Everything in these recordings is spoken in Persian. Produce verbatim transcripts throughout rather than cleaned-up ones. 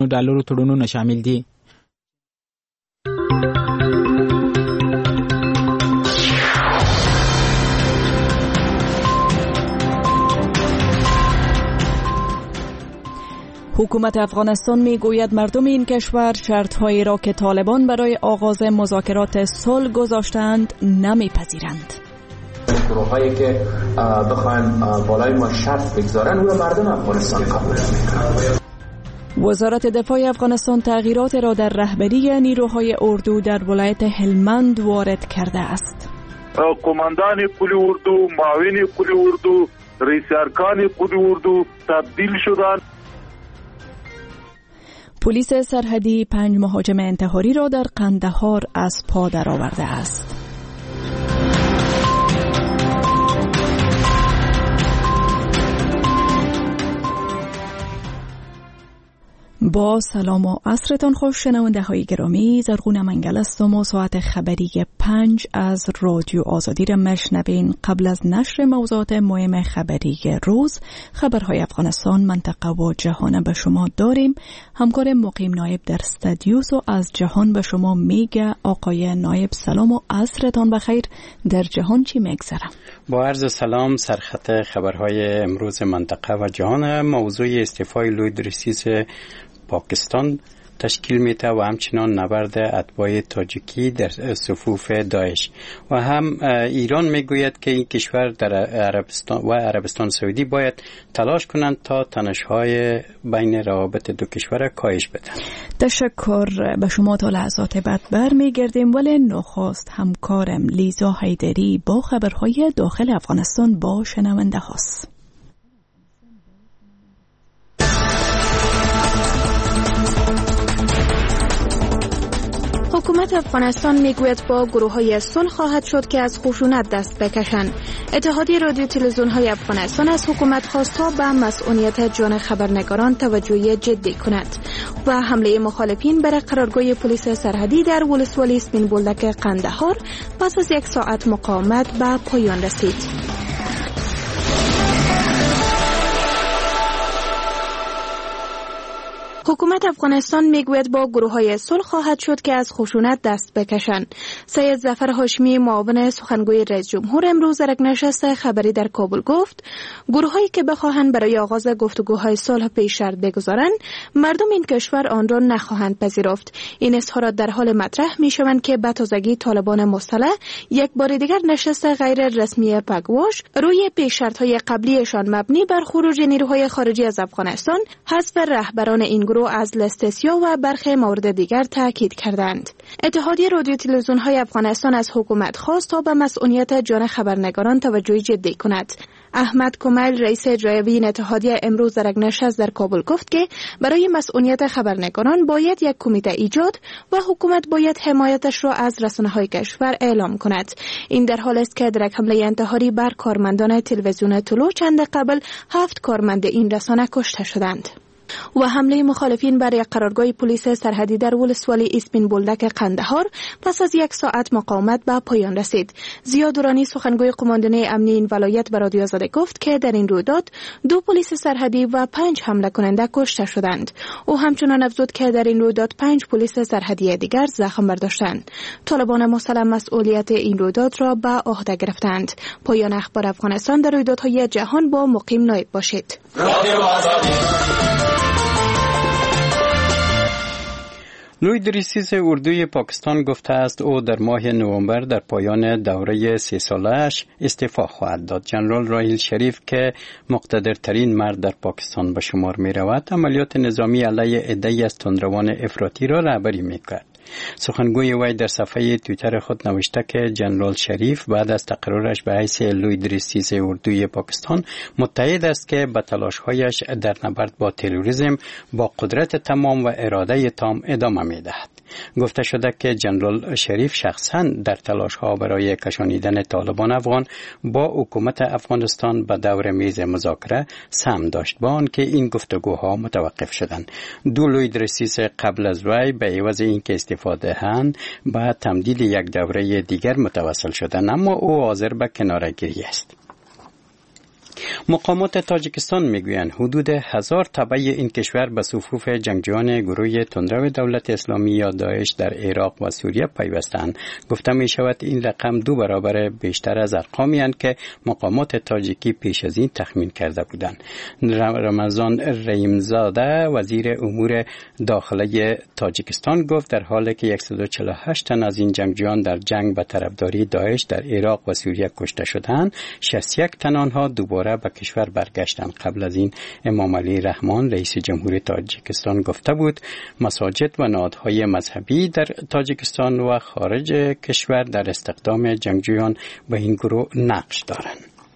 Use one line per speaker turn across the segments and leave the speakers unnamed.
ډالرو تړونونه شامل دي.
حکومت افغانستان می گوید مردم این کشور شرط‌هایی را که طالبان برای آغاز مذاکرات صلح گذاشتند نمیپذیرند.
گروهایی که بخواین بالای ما شرط بگذارن و مردم افغانستان قبول نمی‌کنند.
وزارت دفاع افغانستان تغییرات را در رهبری نیروهای اردو در ولایت هلمند وارد کرده است.
قماندان قلی اردو، معاون قلی اردو، رئیس ارکان قلی اردو تبدیل شدند.
پلیس سرحدی پنج مهاجم انتحاری را در قندهار از پا درآورده است. با سلام و عصرتان خوش شنونده های گرامی، زرغون منگل هستم و ساعت خبری پنج از رادیو آزادی را میشنوین. قبل از نشر موضوعات مهم خبری روز، خبرهای افغانستان، منطقه و جهان به شما داریم. همکار مقیم نایب در استودیوس و از جهان به شما میگه. آقای نایب سلام و عصرتان بخیر. در جهان چی میگذره؟
با عرض سلام، سرخط خبرهای امروز منطقه و جهان موضوع استعفای لوید رئیس پاکستان تشکیل میده و همچنان نبرد اتباع تاجیکی در صفوف داعش و هم ایران میگوید که این کشور در عربستان و عربستان سعودی باید تلاش کنند تا تنش‌های بین روابط دو کشور کاهش بدن.
تشکر به شما. تا لحظات بعد برمیگردیم، ولی نخست همکارم لیزا حیدری با خبرهای داخل افغانستان با شنونده هاست.
حکومت افغانستان میگوید با گروه‌های صلح خواهد شد که از خشونت دست بکشند. اتحادیه رادیو تلویزیون‌های افغانستان از حکومت خواست تا به مسئولیت جان خبرنگاران توجه جدی کند و حمله مخالفین بر قرارگاه پلیس سرحدی در ولسوالی سپین بولدک قندهار پس از یک ساعت مقاومت به پایان رسید. حکومت افغانستان میگوید با گروه‌های صلح خواهد شد که از خشونت دست بکشند. سید ظفر هاشمی، معاون سخنگوی رئیس جمهور، امروز در یک نشست خبری در کابل گفت گروه‌هایی که بخواهند برای آغاز گفتگوهای صلح پیش شرط بگذارند، مردم این کشور آن را نخواهند پذیرفت. این اظهارات در حال مطرح میشوند که به تازگی طالبان مسلح یک بار دیگر نشست غیر رسمی پگواش روی پیش شرط‌های قبلیشان مبنی بر خروج نیروهای خارجی از افغانستان، حذف رهبران این گروه از لیست سیاه و برخی موارد دیگر تاکید کردند. اتحادیه رادیو تلویزیون‌های افغانستان از حکومت خواست تا به مسئولیت جان خبرنگاران توجه جدی کند. احمد کمیل، رئیس اجرایی این اتحادیه، امروز در یک نشست در کابل گفت که برای مسئولیت خبرنگاران باید یک کمیته ایجاد و حکومت باید حمایتش را از رسانه‌های کشور اعلام کند. این در حالی است که در یک حمله انتحاری بر کارمندان تلویزیون طلوع چند قبل هفت کارمند این رسانه کشته شدند. و حمله مخالفین بر یک قرارگاه پلیس سرحدی در ولسوالی اسپین بولدک قندهار پس از یک ساعت مقاومت به پایان رسید. زیا دورانی، سخنگوی قماندانه امنی این ولایت، به رادیو آزادی گفت که در این رویداد دو پلیس سرحدی و پنج حمله کننده کشته شدند. او همچنان افزود که در این رویداد پنج پلیس سرحدی دیگر زخم برداشتند. طالبان مسلح مسئولیت این رویداد را به عهده گرفتند. پایان اخبار افغانستان. در رویدادهای جهان با مقیم نایب باشید. رادیو آزادی.
لوید رئیس اردوی پاکستان گفته است او در ماه نوامبر در پایان دوره سه ساله‌اش استعفا خواهد داد. جنرال راحیل شریف که مقتدرترین مرد در پاکستان به شمار می رود، عملیات نظامی علیه عده‌ای از تندروان افراطی را رهبری می کرد. سخنگوی وی در صفحه توییتر خود نوشته که جنرال شریف بعد از تقررش به حیث لوید رئیس اردوی پاکستان متحد است که به تلاش‌هایش در نبرد با تروریسم با قدرت تمام و اراده تام ادامه می‌دهد. گفته شده که جنرال شریف شخصاً در تلاش‌ها برای کشانیدن طالبان افغان با حکومت افغانستان به دور میز مذاکره سهم داشت، با آنکه این گفتگوها متوقف شدند. دو لوید رئیس قبل از وی به عوض اینکه استفاده دهند به تمدید یک دوره دیگر متوسل شدند، اما او حاضر به کناره‌گیری است. مقامات تاجیکستان میگویند حدود هزار تبع این کشور به صفوف جنگجویان گروه تندرو دولت اسلامی یا داعش در عراق و سوریه پیوستند. گفته می شود این رقم دو برابر بیشتر از ارقامی است که مقامات تاجیکی پیش از این تخمین کرده بودند. رمضان رحیمزاده وزیر امور داخلی تاجیکستان گفت در حالی که صد و چهل و هشت تن از این جنگجویان در جنگ به طرفداری داعش در عراق و سوریه کشته شدند، شصت و یک تن آنها دوباره به کشور برگشتند. قبل از این امام علی رحمان رئیس جمهوری تاجیکستان گفته بود مساجد و نهادهای مذهبی در تاجیکستان و خارج کشور در استخدام جنگجویان به این گروه نقش دارند.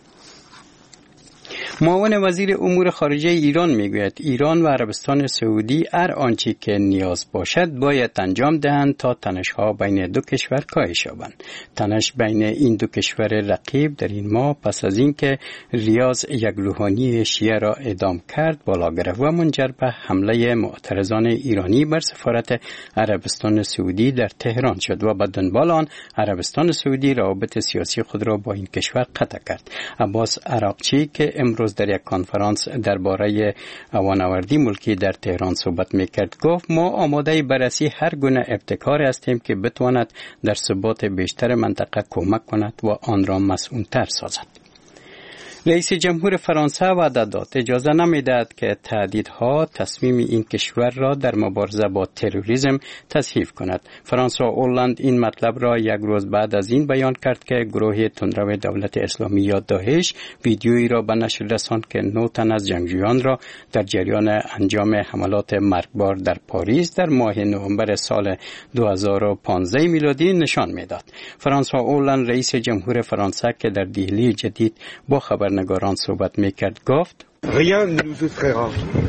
معاون وزیر امور خارجه ایران میگوید ایران و عربستان سعودی هر آنچه که نیاز باشد باید انجام دهند تا تنش‌ها بین دو کشور کاهش یابند. تنش بین این دو کشور رقیب در این ماه پس از اینکه ریاض یک روحانی شیعه را اعدام کرد بالا گرفت و منجر به حمله معترضان ایرانی بر سفارت عربستان سعودی در تهران شد و به دنبال آن عربستان سعودی روابط سیاسی خود را با این کشور قطع کرد. عباس عراقچی که امروز در یک کنفرانس درباره اوانوردی ملکی در تهران صحبت میکرد گفت ما آماده بررسی هر گونه ابتکار هستیم که بتواند در ثبات بیشتر منطقه کمک کند و آن را مسئول‌تر سازد. رئیس جمهور فرانسه وعده داد اجازه نمیدهد که تهدیدها تصمیم این کشور را در مبارزه با تروریسم تضعیف کند. فرانسوا هولند این مطلب را یک روز بعد از این بیان کرد که گروه تندرو دولت اسلامی یا داعش ویدیویی را به نشر رساند که نه تن از جنگجویان را در جریان انجام حملات مرگبار در پاریس در ماه نوامبر سال دو هزار و پانزده میلادی نشان میداد. فرانسوا هولند رئیس جمهور فرانسه که در دهلی جدید با خبر نگاران صحبت میکرد گفت
rien ne nous effraiera.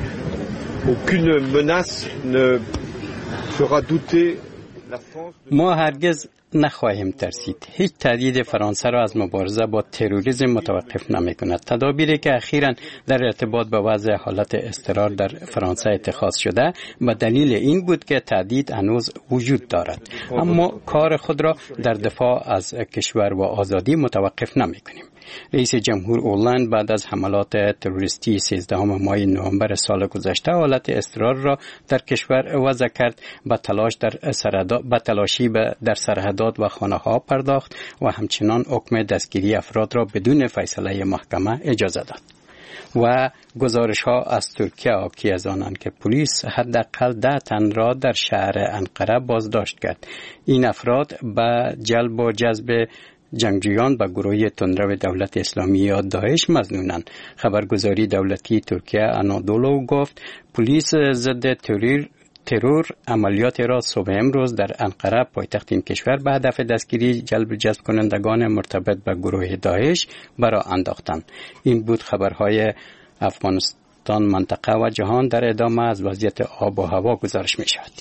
Aucune menace ne fera douter la France.
ما هرگز نخواهیم ترسید. هیچ تهدید فرانسه را از مبارزه با تروریسم متوقف نمی کند. تدابیری که اخیراً در ارتباط با وضع حالت اضطرار در فرانسه اتخاذ شده به دلیل این بود که تهدید هنوز وجود دارد. اما کار خود را در دفاع از کشور و آزادی متوقف نمی کنیم. رئیس جمهور هولند بعد از حملات تروریستی سیزدهم ماه نوامبر سال گذشته حالت اضطرار را در کشور وضع کرد. با تلاش در سرحدات با تلاشی در سرحدات و خانه‌ها پرداخت و همچنان حکم دستگیری افراد را بدون فیصله محکمه اجازه داد. و گزارش‌ها از ترکیه حاکی از آنند که پلیس حداقل ده تن را در شهر انقره بازداشت کرد. این افراد به جلب و جذب جنگجویان به گروه تندرو دولت اسلامی یا داعش مظنونند. خبرگزاری دولتی ترکیه آنادولو گفت پلیس ضد ترور ترور عملیات را صبح امروز در انقره پایتخت این کشور به هدف دستگیری جلب جذب کنندگان مرتبط به گروه داعش برا انداختند. این بود خبرهای افغانستان، منطقه و جهان. در ادامه از وضعیت آب و هوا گزارش می شود.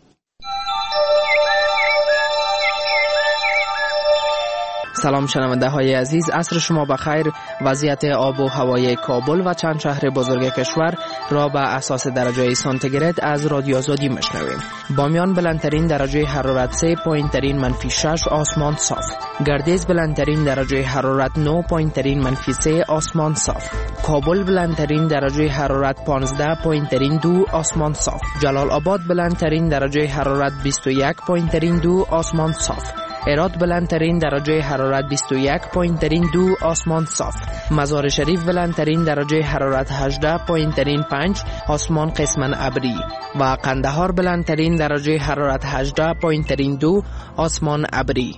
سلام شنونده های عزیز، عصر شما بخیر. وضعیت آب و هوای کابل و چند شهر بزرگ کشور را به اساس درجه سانتیگراد از رادیو آزادی میشنویم. بامیان بلندترین درجه حرارت سه، پایینترین منفی شش، آسمان صاف. گردیز بلندترین درجه حرارت نه، پایینترین منفی سه، آسمان صاف. کابل بلندترین درجه حرارت پانزده، پایینترین دو، آسمان صاف. جلال آباد بلندترین درجه حرارت بیست و یک، پایینترین دو، آسمان صاف. هرات بلندترین درجه حرارت بیست و یک، پایینترین دو، آسمان صاف. مزار شریف بلندترین درجه حرارت هجده، پایینترین پنج، آسمان قسماً ابری. و قندهار بلندترین درجه حرارت هجده، پایینترین دو، آسمان ابری.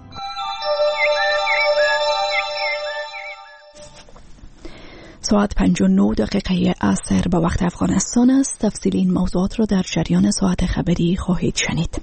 ساعت پنج و نه دقیقه عصر به وقت افغانستان است. تفصیل این موضوعات را در جریان ساعت خبری خواهید شنید.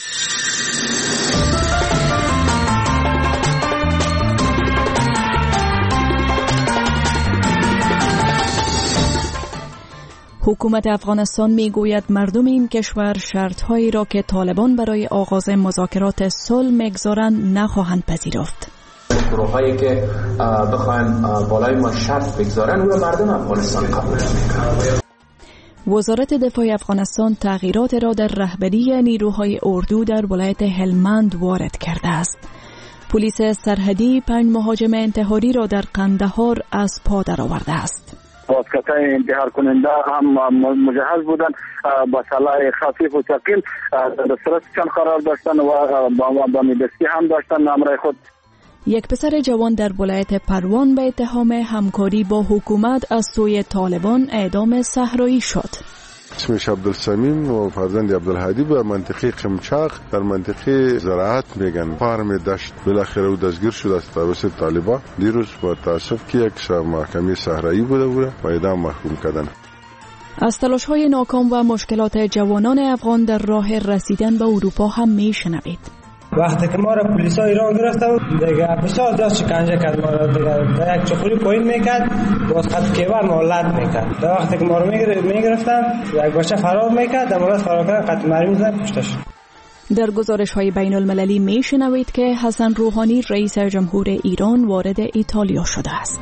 حکومت افغانستان میگوید مردم این کشور شرط‌هایی را که طالبان برای آغاز مذاکرات صلح میگذارند نخواهند پذیرفت.
گروهایی که بخواین بالای ما شرط بگذارن او مردم افغانستان قبول نمی‌کنند.
وزارت دفاع افغانستان تغییرات را در رهبری نیروهای اردو در ولایت هلمند وارد کرده است. پلیس سرحدی پنج مهاجم انتحاری را در قندهار از پا درآورده است.
واسکتای انتحار کننده هم مجهز بودند، با سلاح خفیف و ثقیل در دسترسشان قرار داشتند و با میدستی هم داشتند همراه خود.
یک پسر جوان در ولایت پروان به اتهام همکاری با حکومت از سوی طالبان اعدام صحرایی شد.
اسمش عبدالسمیم و فرزند عبدالهادی به منطقه قمچاق در منطقه زراعت میگن فارم دشت بالاخره او دستگیر شد از توسط طالبان. دیروز با تاسف که یک محکمه صحرایی بوده بوده و اعدام محکوم کردن.
از تلاش‌های ناکام و مشکلات جوانان افغان در راه رسیدن به اروپا هم میشنوید.
وقتی که ما را پلیسا ایران گرفته بود دیگه بسیار زیاد شکنجه کرد، ما را دیگه در یک چخوری پایین میکرد، باز خط کیبر مولد میکرد. در وقتی که ما را میگرفتن یک بچه فرار میکرد، در مورد فرار کردن قطع مرمی میزد پشتش.
در گزارش های بین المللی میشنوید که حسن روحانی رئیس جمهور ایران وارد ایتالیا شده است.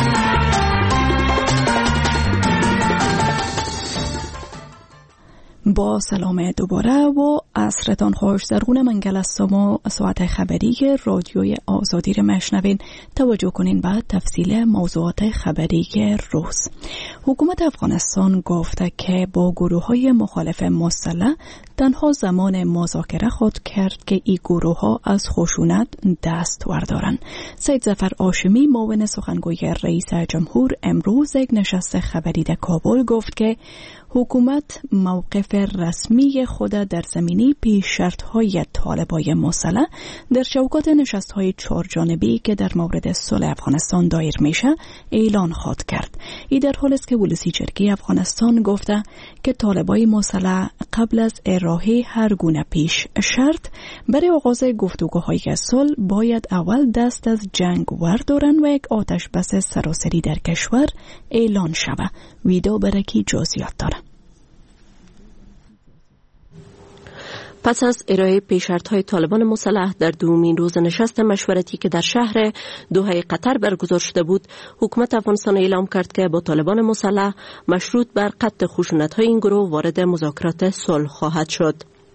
با سلام دوباره و عصرتان خوش. زرغون منگل از سما ساعت خبری رادیوی آزادی را مشنوین. توجه کنین به تفصیل موضوعات خبری روز. حکومت افغانستان گفته که با گروه های مخالف مسلح تنها زمان مذاکره خود کرد که این گروه ها از خشونت دست وردارن. سید ظفر هاشمی معاون سخنگوی رئیس جمهور امروز یک نشست خبری در کابل گفت که حکومت موقف رسمی خود در زمینه پیش شرط‌های طالبای مسلح در چوکات نشست‌های چهار جانبی که در مورد صلح افغانستان دایر میشه اعلان خواهد کرد. این در حالی است که ولسی جرگه افغانستان گفته که طالبای مسلح قبل از ارائه هر گونه پیش شرط برای آغاز گفتگوهای صلح باید اول دست از جنگ وردارن و یک آتش بس سراسری در کشور اعلان شود. ویدا برکی جزئیات داره.
پس از ارائه پیش‌شرط‌های طالبان مسلح در دومین روز نشست مشورتی که در شهر دوحه قطر برگزار شده بود، حکومت افغانستان اعلام کرد که با طالبان مسلح مشروط بر قطع خشونت‌های این گروه وارد مذاکرات صلح خواهد شد.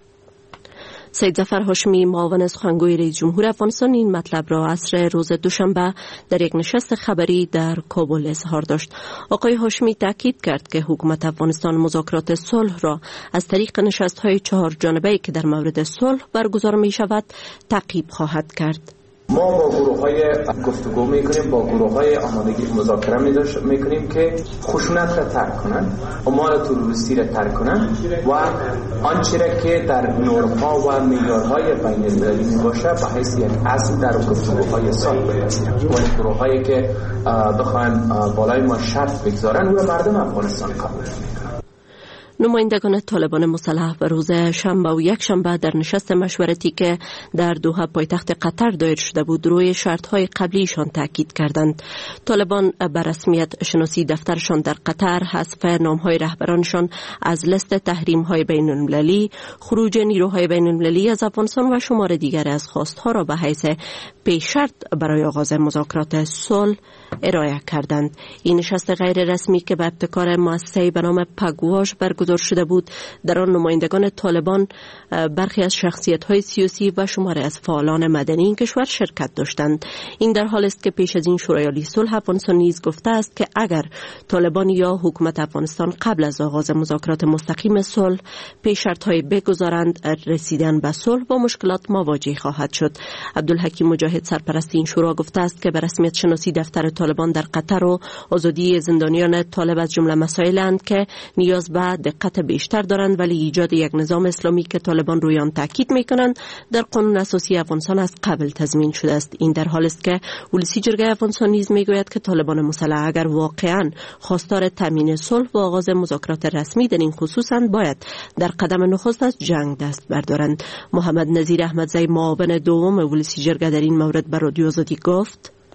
سید ظفر هاشمی معاون سخنگوی رئیس جمهور افغانستان این مطلب را عصر روز دوشنبه در یک نشست خبری در کابل اظهار داشت. آقای هاشمی تاکید کرد که حکومت افغانستان مذاکرات صلح را از طریق نشست‌های چهار جانبه‌ای که در مورد صلح برگزار می‌شود تعقیب خواهد کرد.
ما با گروه های گفتگو میکنیم، با گروه های آمادگی مذاکره میکنیم که خشونت را ترک کنند، اعمال تروریستی را ترک کنند و آنچه را که در نرم‌ها و معیارهای بین المللی میباشه به حیث یک اصل در گفتگوهای صلح بگذاریم. و گروه هایی که بخواهند بالای ما شرط بگذارن او را مردم افغانستان قبول میکنند.
نمایندگان طالبان مسلح به روز شنبه و یک شنبه در نشست مشورتی که در دوحه پایتخت قطر دایر شده بود روی شرط‌های قبلیشان تاکید کردند. طالبان به رسمیت شناسی دفترشان در قطر، حذف نام‌های رهبرانشان از لست تحریم‌های بین‌المللی، خروج نیروهای بین‌المللی از افغانستان و شمار دیگر از خواست‌ها را به حیث پیش شرط برای آغاز مذاکرات صلح ارائه کردند. این نشست غیر رسمی که به ابتکار مؤسسه‌ای به نام پگواش برگزار شده بود، در آن نمایندگان طالبان، برخی از شخصیت‌های سیاسی و شماری از فعالان مدنی این کشور شرکت داشتند. این در حالی است که پیش از این شورای عالی صلح افغانستان نیز گفته است که اگر طالبان یا حکومت افغانستان قبل از آغاز مذاکرات مستقیم صلح پیش شرط‌های بگذارند، رسیدن به صلح با مشکلات مواجه خواهد شد. عبدالحکیم مجاهد سرپرست این شورا گفته است که به رسمیت شناسی دفتر طالبان در قطر و آزادی زندانیان طالب از جمله مسائلند که نیاز به دقت بیشتر دارند، ولی ایجاد یک نظام اسلامی که طالبان روی آن تاکید میکنند در قانون اساسی افغانستان از قبل تضمین شده است. این در حالی است که ولسی جرگه افغانستان نیز میگوید که طالبان مسلح اگر واقعا خواستار تامین صلح و آغاز مذاکرات رسمی در این خصوصاً باید در قدم نخست از جنگ دست بردارند. محمد نظیر احمدزی معاون دوم ولسی جرگه در این مورد بر رادیو آزادی گفت: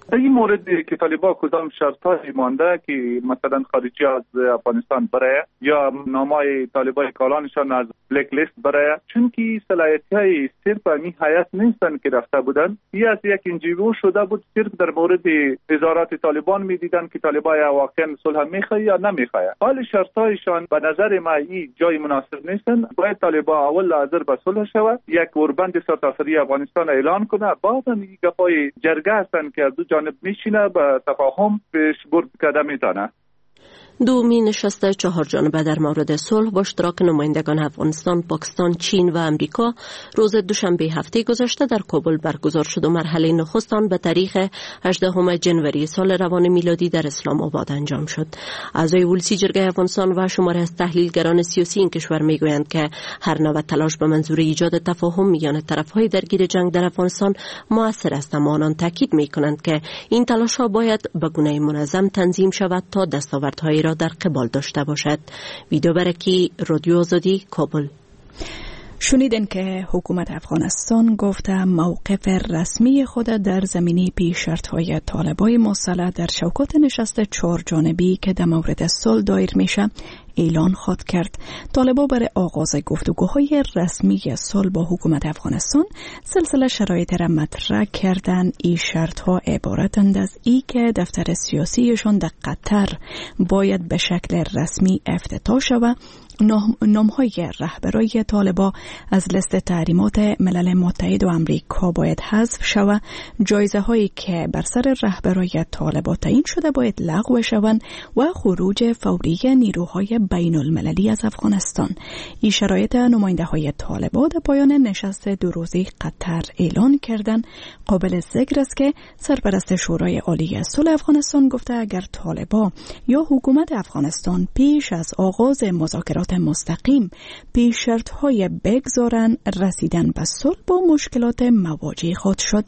این مورد که طالبان کدام شرط‌های مانده که مثلا خارجی از افغانستان برای یا نامای طالبان کالانشان از بلک لیست برای، چون که صلاحیت‌های صرف می هیئت نیستن که رفته بودن، این از یک انجیو شده بود صرف در مورد وزارت طالبان می‌دیدن که طالبان واقعا صلح می‌خواد یا نمی‌خواد. حال شرط‌هایشان به نظر ما این جای مناسب نیستن. باید طالبان اول حاضر به صلح شود، یک اوربند سرتاسری افغانستان اعلان کنه، بعد این گپای جرگه هستن که از دو جانب میشینه به تفاهم پیش برد کده میتونه.
دومین نشست چهار جانبه در مورد صلح با اشتراک نمایندگان افغانستان، پاکستان، چین و امریکا روز دوشنبه هفته گذشته در کابل برگزار شد و مرحله نخست آن به تاریخ هجدهم جنوری سال روان میلادی در اسلام آباد انجام شد. اعضای ولسی جرگه افغانستان و شماره از تحلیلگران سیاسی این کشور میگویند که هر نوع تلاش به منظور ایجاد تفاهم میان طرفهای درگیر جنگ در افغانستان موثر است، اما آنان تاکید میکنند که این تلاش ها باید به گونه منظم تنظیم شود تا دستاوردهای را در قبال داشته باشد. ویدیو برکی رادیو آزادی کابل.
شنیدن که حکومت افغانستان گفته موقف رسمی خود در زمینه پیش‌شرط‌های طالبان مسلح در شوکات نشست چهار جانبی که در مورد صلح دایر میشه اعلان خواهد کرد. طالبان برای آغاز گفتگوهای رسمی صلح با حکومت افغانستان سلسله شرایط را مطرح کردن. این شرط‌ها عبارتند از ای که دفتر سیاسیشان در قطر باید به شکل رسمی افتتاح شود، نام‌های رهبرای طالبان از لیست تحریمات ملل متحد و امریکا باید حذف شود، جایزه هایی که بر سر رهبرای طالبان تعیین شده باید لغو شوند و خروج فوری نیروهای بین المللی از افغانستان. این شرایط نماینده های طالبان در پایان نشست دو روزه قطر اعلان کردند. قابل ذکر است که سرپرست شورای عالی صلح افغانستان گفته اگر طالبان یا حکومت افغانستان پیش از آغاز مذاکرات مستقیم پیش شرط های بگذارن، رسیدن به صلح با مشکلات مواجه خواهد شد.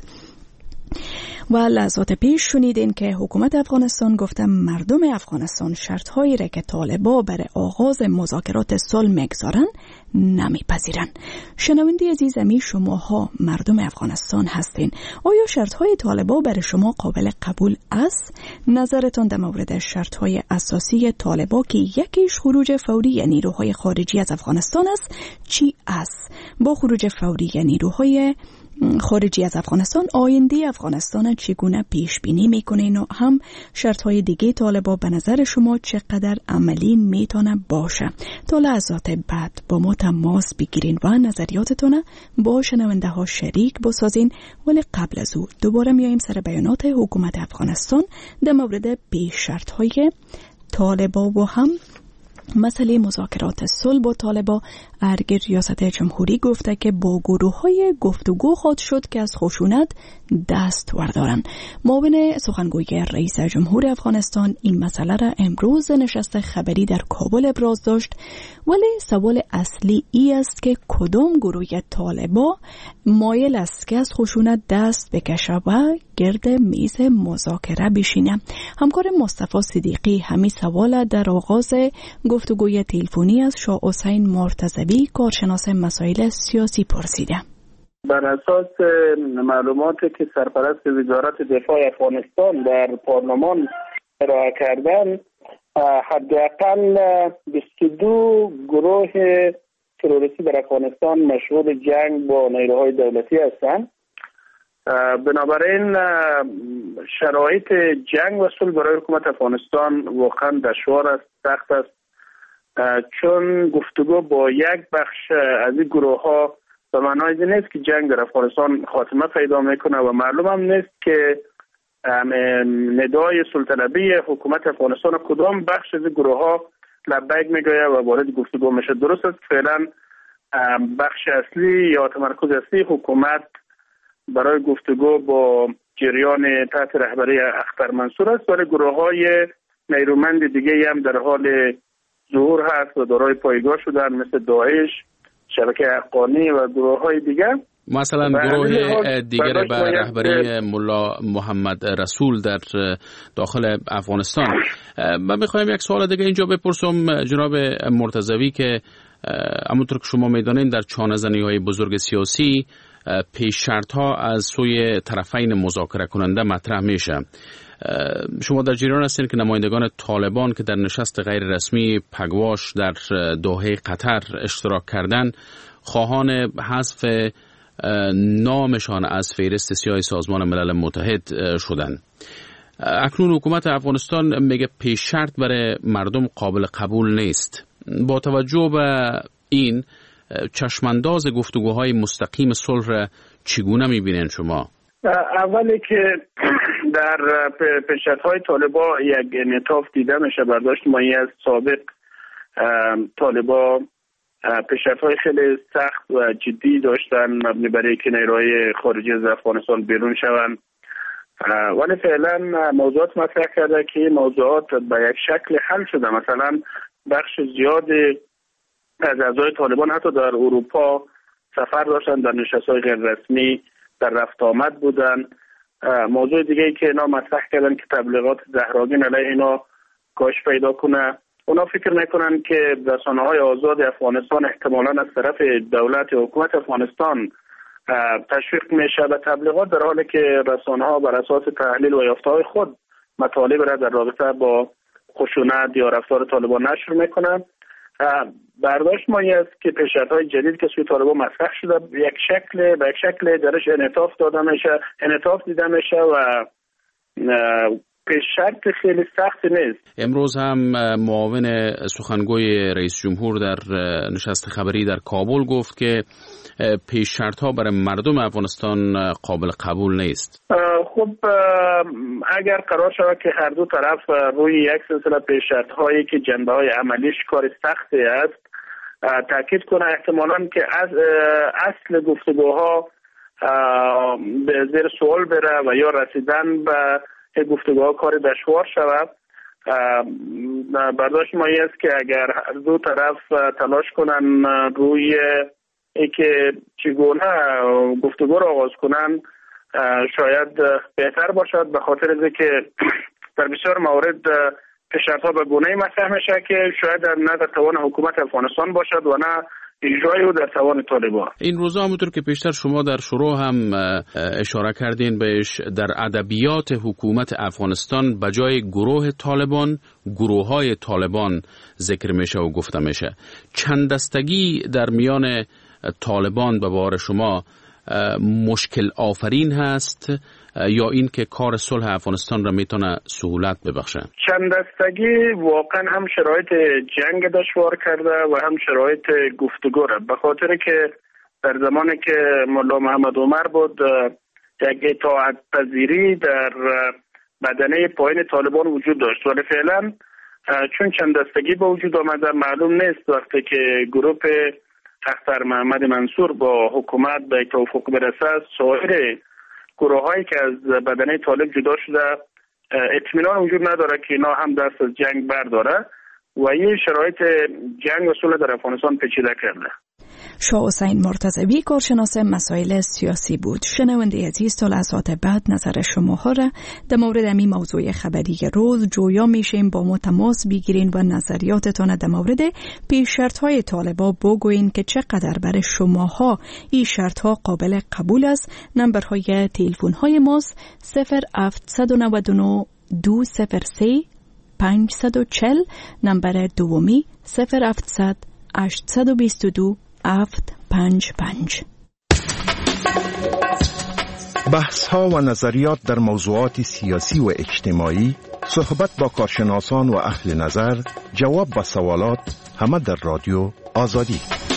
و لحظات پیش شنیدین که حکومت افغانستان گفته مردم افغانستان شرط‌هایی را که طالبان برای آغاز مذاکرات صلح میگذارن نمیپذیرن. شنونده عزیز، امی شماها مردم افغانستان هستین. آیا شرط‌های طالبان برای شما قابل قبول است؟ نظرتان در مورد شرط‌های اساسی طالبان که یکیش خروج فوری نیروهای خارجی از افغانستان است چی است؟ با خروج فوری نیروهای خارجی از افغانستان آینده افغانستان چگونه پیش بینی میکنین و هم شرط های دیگه طالبان به نظر شما چقدر عملی میتونه باشه؟ تا لحظات بعد با ما تماس بگیرین و نظریاتتون با شنونده ها شریک بسازین. ولی قبل از او دوباره میاییم سر بیانات حکومت افغانستان در مورد پیش شرط های طالبان و هم مسئله مذاکرات صلح با طالبان. ارگ ریاست جمهوری گفته که با گروه‌های گفتگو خواهد شد که از خشونت دست بردارن. معاون سخنگوی رئیس جمهور افغانستان این مسئله را امروز نشست خبری در کابل ابراز داشت. ولی سوال اصلی ای است که کدام گروه طالبان مایل است که از خشونت دست بکشه و گرد میز مذاکره بشینه. همکار مصطفی صدیقی همین سوال در آغاز گفتگوی تلفنی از شاه حسین مرتضوی کارشناس مسائل سیاسی پرسیده.
بر اساس معلوماتی که سرپرست وزارت دفاع افغانستان در پارلمان ارائه کردن، حداقل بیست و دو گروه تروریستی در افغانستان مشغول جنگ با نیروهای دولتی هستند. بنابراین شرایط جنگ و صلح برای حکومت افغانستان واقعا دشوار است، سخت است، چون گفتگو با یک بخش از این گروه ها به معنای این نیست که جنگ در افغانستان خاتمه پیدا میکنه و معلوم هم نیست که ندای سلطنبی حکومت افغانستان کدام بخش از گروه ها لبیک میگوید و وارد گفتگو میشه. درست است فعلا بخش اصلی یا تمرکز اصلی حکومت برای گفتگو با جریان تحت رهبری اختر منصور است، ولی گروه های نیرومند دیگه هم در حال ظهور هست و دارای پایگاه شدن، مثل داعش، شبکه حقانی و گروه های دیگه.
مثلا گروه دیگر به رهبری ملا محمد رسول در داخل افغانستان. من میخوایم یک سوال دیگه اینجا بپرسم جناب مرتضوی که همونطور که شما میدانین در چانه‌زنی های بزرگ سیاسی پیش شرط ها از سوی طرفین مذاکره کننده مطرح میشه. شما در جریان هستین که نمایندگان طالبان که در نشست غیر رسمی پگواش در دوحه قطر اشتراک کردن خواهان حذف نامشان از فهرست سیاه سازمان ملل متحد شدند. اکنون حکومت افغانستان میگه پیش شرط برای مردم قابل قبول نیست. با توجه به این چشمانداز گفتگوهای مستقیم صلح را چگونه میبینین شما؟
اولی که در پیش شرط‌های طالبا یک انعطاف دیده میشه. برداشت مایی از سابق طالبا پیش شرط‌های خیلی سخت و جدی داشتن مبنی برای که نیروهای خارجی از افغانستان بیرون شوند، ولی فعلا موضوعات مطرح کرده که موضوعات به یک شکل حل شده. مثلا بخش زیادی از اعضای طالبان حتی در اروپا سفر داشتن، در نشست‌های غیر رسمی در رفت آمد بودن. موضوع دیگه ای که اینا مطرح کردن که تبلیغات زهراگین علیه اینا کاهش پیدا کنه. اونا فکر میکنن که رسانه‌های آزاد افغانستان احتمالاً از طرف دولت و حکومت افغانستان تشویق میشه به تبلیغات، در حالی که رسانه‌ها بر اساس تحلیل و یافته‌های خود مطالب را در رابطه با خشونت یا رفتار طالبان نشر میکنن. برداشت ما این است که پیشرفت‌های جدید که سوی طالبان مطرح شده یک شکل به یک شکل درش انعطاف داده میشه، انعطاف دیده میشه و پیش شرط خیلی سخت نیست.
امروز هم معاون سخنگوی رئیس جمهور در نشست خبری در کابل گفت که پیش شرط ها برای مردم افغانستان قابل قبول نیست.
خب اگر قرار شود که هر دو طرف روی یک سلسله پیش شرط هایی که جنبه های عملیش کار سختی است تاکید کنه، احتمالاً که از اصل گفتگوها به زیر سوال بره و یا رسیدن به گفتگوها کار دشوار شود. برداشت ما این است که اگر هر دو طرف تلاش کنن روی ای که چگونه گفتگو را آغاز کنن شاید بهتر باشد، به خاطر اینکه در بسیار موارد پیشرفت‌ها به گونه‌ای مطرح میشه که شاید نه در توان حکومت افغانستان باشد و نه اجرای او در توان طالبان.
این روزا همونطور که پیشتر شما در شروع هم اشاره کردین بهش، در ادبیات حکومت افغانستان به جای گروه طالبان گروه‌های طالبان ذکر میشه و گفته میشه. چند دستگی در میان طالبان به بار شما مشکل آفرین هست یا این که کار صلح افغانستان را میتونه سهولت ببخشه؟
چند دستگی واقعا هم شرایط جنگ دشوار کرده و هم شرایط گفتگو را، به خاطر که در زمانی که مولا محمد عمر بود یک اطاعت پذیری در بدنه پایین طالبان وجود داشت، ولی فعلا چون چند دستگی به وجود آمده معلوم نیست وقتی که گروه اختر محمد منصور با حکومت به توافق برسه سایر گروه هایی که از بدنه طالب جدا شده اطمینان وجود نداره که اینا هم دست از جنگ برداره و این شرایط جنگ و صلح در افغانستان پیچیده کرده.
شاه حسین مرتضوی کارشناس مسائل سیاسی بود. شنونده عزیز تا لحظات بعد نظر شماها را در مورد این موضوع خبری روز جویا میشیم با ما تماس بگیرین و نظریاتتان در مورد پیش شرط های طالبا بگوین که چقدر برای شماها این شرط ها قابل قبول است. نمبرهای تلفن های ماست صفر هفت نه نه دو صفر سه پنج چهار صفر، نمبر دومی صفر هفتصد هشتصد و بیست و دو هفت پنج پنج.
بحث ها و نظریات در موضوعات سیاسی و اجتماعی، صحبت با کارشناسان و اهل نظر، جواب به سوالات، همه در رادیو آزادی.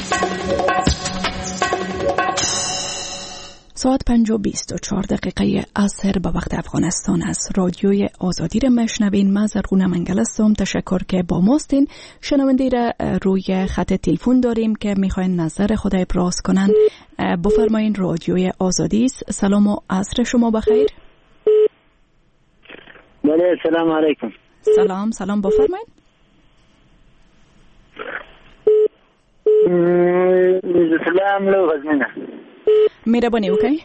ساعت پنج و بیست و چهار دقیقه عصر به وقت افغانستان است. رادیوی آزادی را مشنوین. من زرغونه منگل هستم. تشکر که با ماستین. شنونده را روی خط تلفن داریم که میخواین نظر خود ابراز کنن. بفرمایین. رادیوی آزادی است. سلام و عصر شما بخیر.
بله سلام علیکم.
سلام سلام بفرمایین.
سلام لو غزنینه
مهربانی وکړئ.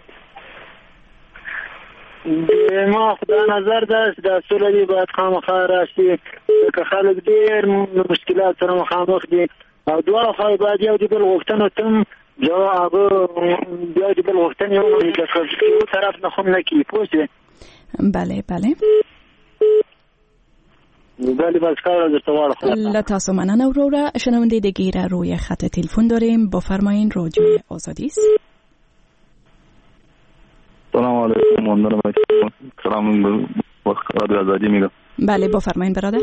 ما خدا نظر داشت د سولې باید خامخا راشي، که خلک ډېر مشکلات سره مخامخ دي او دوه خو باید یو دی بل غوښتنه تم جواب بیا دی بل غوښتنه یو د یو طرف نه خو نه کی پوهه.
بله بله
بله بس کار از توار خود
لطاسو منن اورورا. شنونده دیگه روی خط تلفن داریم. بفرمایین رادیو آزادی است.
سلام علیکم ممنونم. سلام وقت رادیو آزادی میگم.
بله بفرمایین برادر.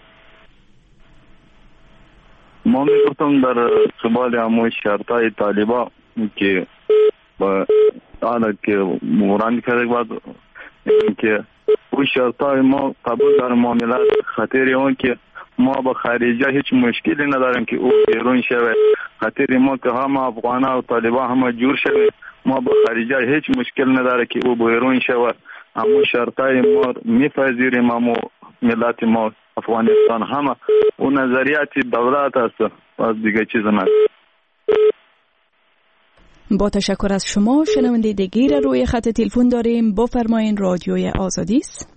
ما میگفتم در قبال همون شرطای طالبا که با آنها که مورد کرده بعد که او شرطای ما قبول در معاملات خطری اون که ما با خارجه هیچ مشکلی نداریم که او بیرون شوه. خطری ما که هم افغانا و طالبا هم جور شوه، ما با خارجه هیچ مشکل نداره که او بیرون شوه. همون شرطای ما میپذیریم. همون ملت ما افغانستان همه او نظریات دولت است و دیگه چیز نه.
با تشکر از شما. شنونده دیگه را روی خط تلفن داریم. بفرمایین رادیوی آزادی است.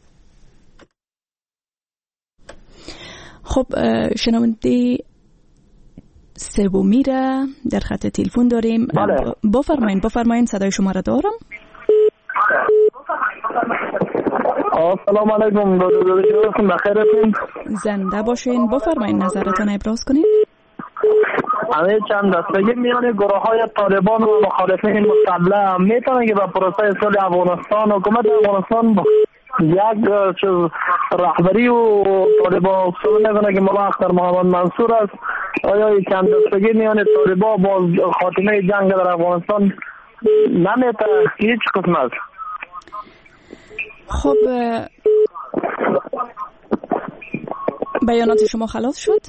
خب شنونده سومی را در خط تلفن داریم.
بله.
بفرمایین بفرمایین صدای شما را دارم.
سلام علیکم. بخیرتون؟
زنده باشین. بفرمایین نظرتون ابراز کنید.
همه چند دستگی میان گروه های طالبان و مخالفین مسلح میتونه که با پروسه صلح افغانستان حکومت افغانستان یک چیز رهبری و طالبان اصول نکنه که مولا اختر محمد منصور است. آیا این چند دستگی میان طالبان با خاتمه جنگ در افغانستان نمیته هیچ قسم است؟
خب بیانات شما خلاص شد.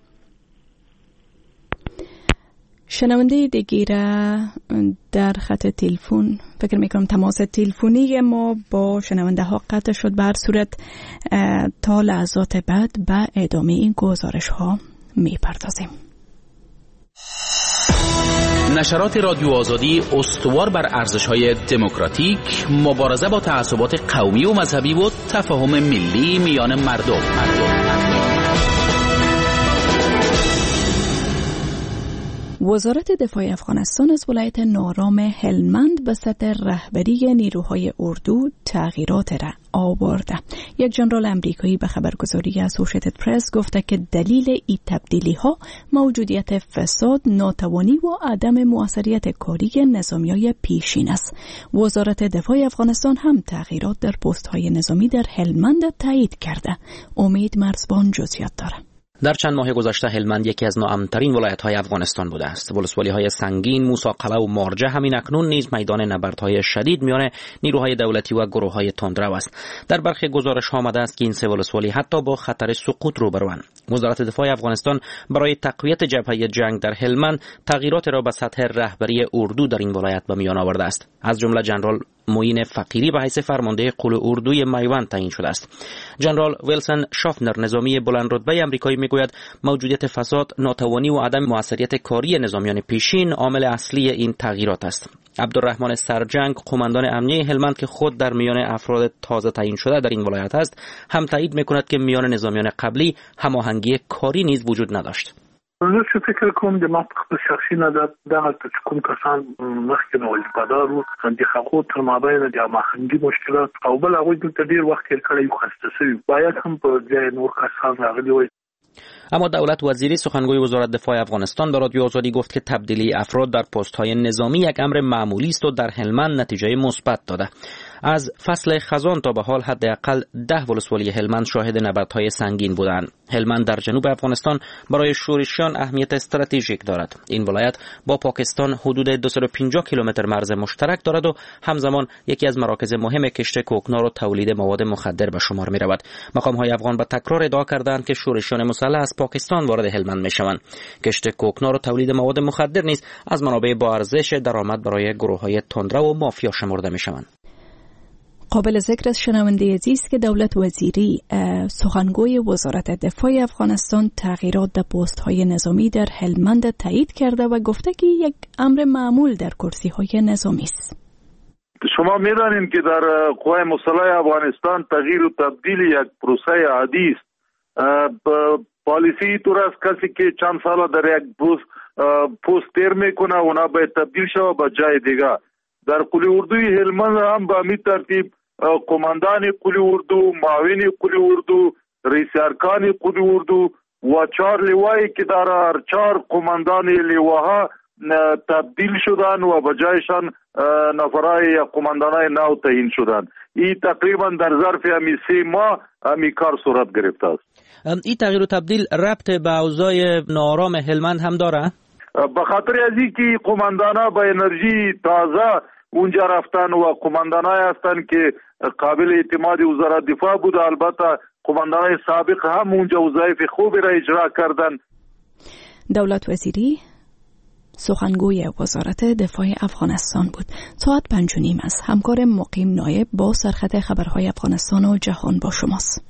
شنونده دیگه در خط تلفن فکر میکنم تماس تلفنی ما با شنونده ها قطع شد. بر صورت تا لحظات بعد به ادامه این گزارش ها میپردازیم.
نشرات رادیو آزادی استوار بر ارزش‌های دموکراتیک، مبارزه با تعصبات قومی و مذهبی و تفاهم ملی میان مردم.
وزارت دفاع افغانستان از ولایت نارام هلمند به سطح رهبری نیروهای اردو تغییرات را آورده. یک ژنرال امریکایی به خبرگزاری اسوشیتد پرس گفته که دلیل این تبدیلی ها موجودیت فساد، ناتوانی و عدم موثریت کاری نظامیای پیشین است. وزارت دفاع افغانستان هم تغییرات در پست های نظامی در هلمند تایید کرده. امید مرزبان جزئیات داره.
در چند ماه گذشته هلمند یکی از ناامن‌ترین ولایت‌های افغانستان بوده است. ولسوالی‌های سنگین، موسی-قلعه و مارجه همین اکنون نیز میدان نبردهای شدید میان نیروهای دولتی و گروه‌های تندرو است. در برخی گزارش‌ها آمده است که این سه ولسوالی حتی با خطر سقوط روبروند. وزارت دفاع افغانستان برای تقویت جبهه جنگ در هلمند تغییرات را به سطح رهبری اردو در این ولایت به میان آورده است. از جمله ژنرال معین فقیری به حیث فرمانده قول اردوی میوند تعیین شده است. ژنرال ویلسون شافنر نظامی بلند رتبه آمریکایی میگوید موجودیت فساد، ناتوانی و عدم موثریت کاری نظامیان پیشین عامل اصلی این تغییرات است. عبدالرحمن سرجنگ قماندان امنیه هلمند که خود در میان افراد تازه تعیین شده در این ولایت است، هم تایید میکند که میان نظامیان قبلی هماهنگی کاری نیز وجود نداشت.
زه چې فکر کوم د ما خپل شخصي نظر دغه چې کوم کسان مخکې نو وظیفه‌دار وو د هغو تر مابین د هماهنګي مشکلات او بل هغوی دلته ډېر وخت تېر کړی یو خسته شوي باید هم په ځای نور کسان راغلي وای.
اما دولت وزیری سخنگوی وزارت دفاع افغانستان به رادیو آزادی گفت که تبدیلی افراد در پست‌های نظامی یک امر معمولی است و در هلمند نتیجه مثبت داده. از فصل خزان تا به حال حداقل ده ولسوالی هلمند شاهد نبردهای سنگین بودند. هلمند در جنوب افغانستان برای شورشیان اهمیت استراتژیک دارد. این ولایت با پاکستان حدود دویست و پنجاه کیلومتر مرز مشترک دارد و همزمان یکی از مراکز مهم کشت کوکنار و تولید مواد مخدر به شمار می رود. مقام‌های افغان به تکرار ادعا کردند که شورشیان مسلح از پاکستان وارد هلمند می شوند. کشت کوکنار و تولید مواد مخدر نیز از منابع با ارزش درآمد برای گروه‌های تندرو و مافیا شمرده می شوند.
قابل ذکر است شنونده عزیز که دولت وزیری سخنگوی وزارت دفاع افغانستان تغییرات در پست‌های نظامی در هلمند تایید کرده و گفته که یک امر معمول در کرسی‌های نظامی است.
شما می‌دانید که در قوای مسلح افغانستان تغییر و تبدیل یک پروسه عادی است. پالیسی طور است کسی که چند سال در یک پست پست تیر میکنه اونا باید تبدیل شود به جای دیگه. در قلی اردوی هلمند هم به همین ترتیب قماندان قلی اردو، معاون قلی اردو، رئیس ارکان قلی اردو و چهار لیوایی که در هر چهار قماندان لیواها تبدیل شدن و به جایشان نفرای یا قماندانای نو تعیین شدن. این تقریبا در ظرف همین سه ماه همین کار صورت گرفته است.
این تغییر و تبدیل ربط به اوضاع ناآرام هلمند هم داره؟
به خاطر از اینکه قماندانا با انرژی تازه اونجا رفتن و قماندانای هستن که قابل اعتماد وزارت دفاع بود. البته قماندانای سابق هم اونجا وظایف خوبی را اجرا کردن.
دولت وزیری سخنگوی وزارت دفاع افغانستان بود. ساعت پنج و نیم است. همکار مقیم نایب با سرخط خبرهای افغانستان و جهان با شماست.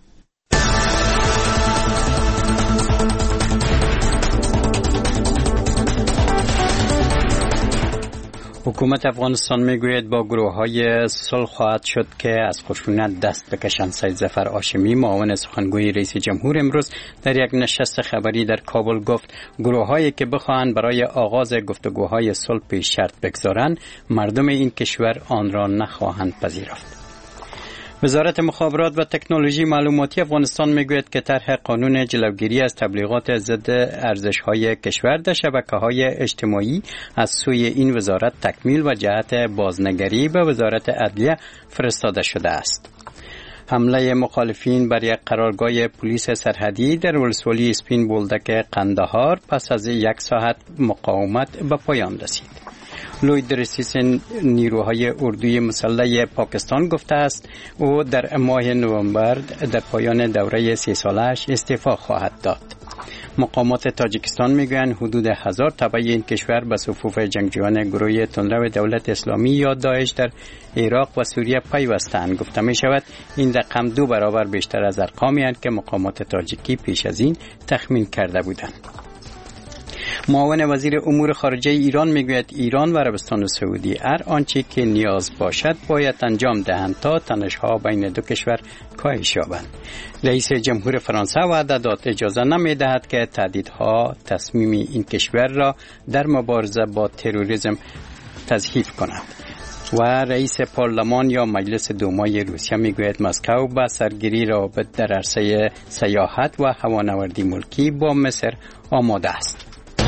حکومت افغانستان میگوید با گروه های صلح خواهد شد که از خشونت دست بکشند. سید ظفر هاشمی معاون سخنگوی رئیس جمهور امروز در یک نشست خبری در کابل گفت گروه هایی که بخواهند برای آغاز گفتگوهای صلح پیش شرط بگذارند مردم این کشور آن را نخواهند پذیرفت. وزارت مخابرات و تکنولوژی معلوماتی افغانستان میگوید که طرح قانون جلوگیری از تبلیغات ضد ارزش‌های کشور در شبکه‌های اجتماعی از سوی این وزارت تکمیل و جهت بازنگری به وزارت عدلیه فرستاده شده است. حمله مخالفین بر یک قرارگاه پلیس سرحدی در ولسوالی اسپین بولدک قندهار پس از یک ساعت مقاومت به پایان رسید. لوید رئیس نیروهای اردوی مسلح پاکستان گفته است او در ماه نوامبر در پایان دوره سی سالش استعفا خواهد داد. مقامات تاجیکستان میگویند حدود هزار تبع این کشور به صفوف جنگجویان گروه تندرو دولت اسلامی یا داعش در عراق و سوریه پیوستند. گفته می شود این رقم دو برابر بیشتر از ارقامی است که مقامات تاجیکی پیش از این تخمین کرده بودند. معاون وزیر امور خارجه ایران میگوید ایران و عربستان سعودی هر آنچه که نیاز باشد باید انجام دهند تا تنش‌ها بین دو کشور کاهش یابند. رئیس جمهور فرانسه وعده داد اجازه نمی‌دهد که تهدیدها تصمیم این کشور را در مبارزه با تروریسم تضعیف کند. و رئیس پارلمان یا مجلس دومای روسیه میگوید مسکو با سرگیری رابط در عرصه سیاحت و هوانوردی ملکی با مصر آماده است.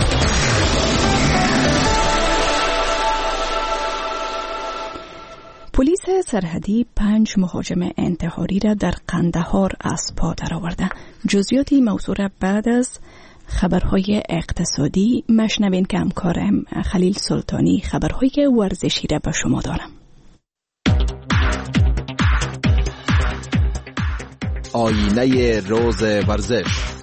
پلیس سرحدی پنج مهاجم انتحاری را در قندهار از پا درآورده. جزئیاتی موضوع را بعد از خبرهای اقتصادی مشنوین که همکارم خلیل سلطانی خبرهای ورزشی را به شما دارم.
آینه روز ورزش.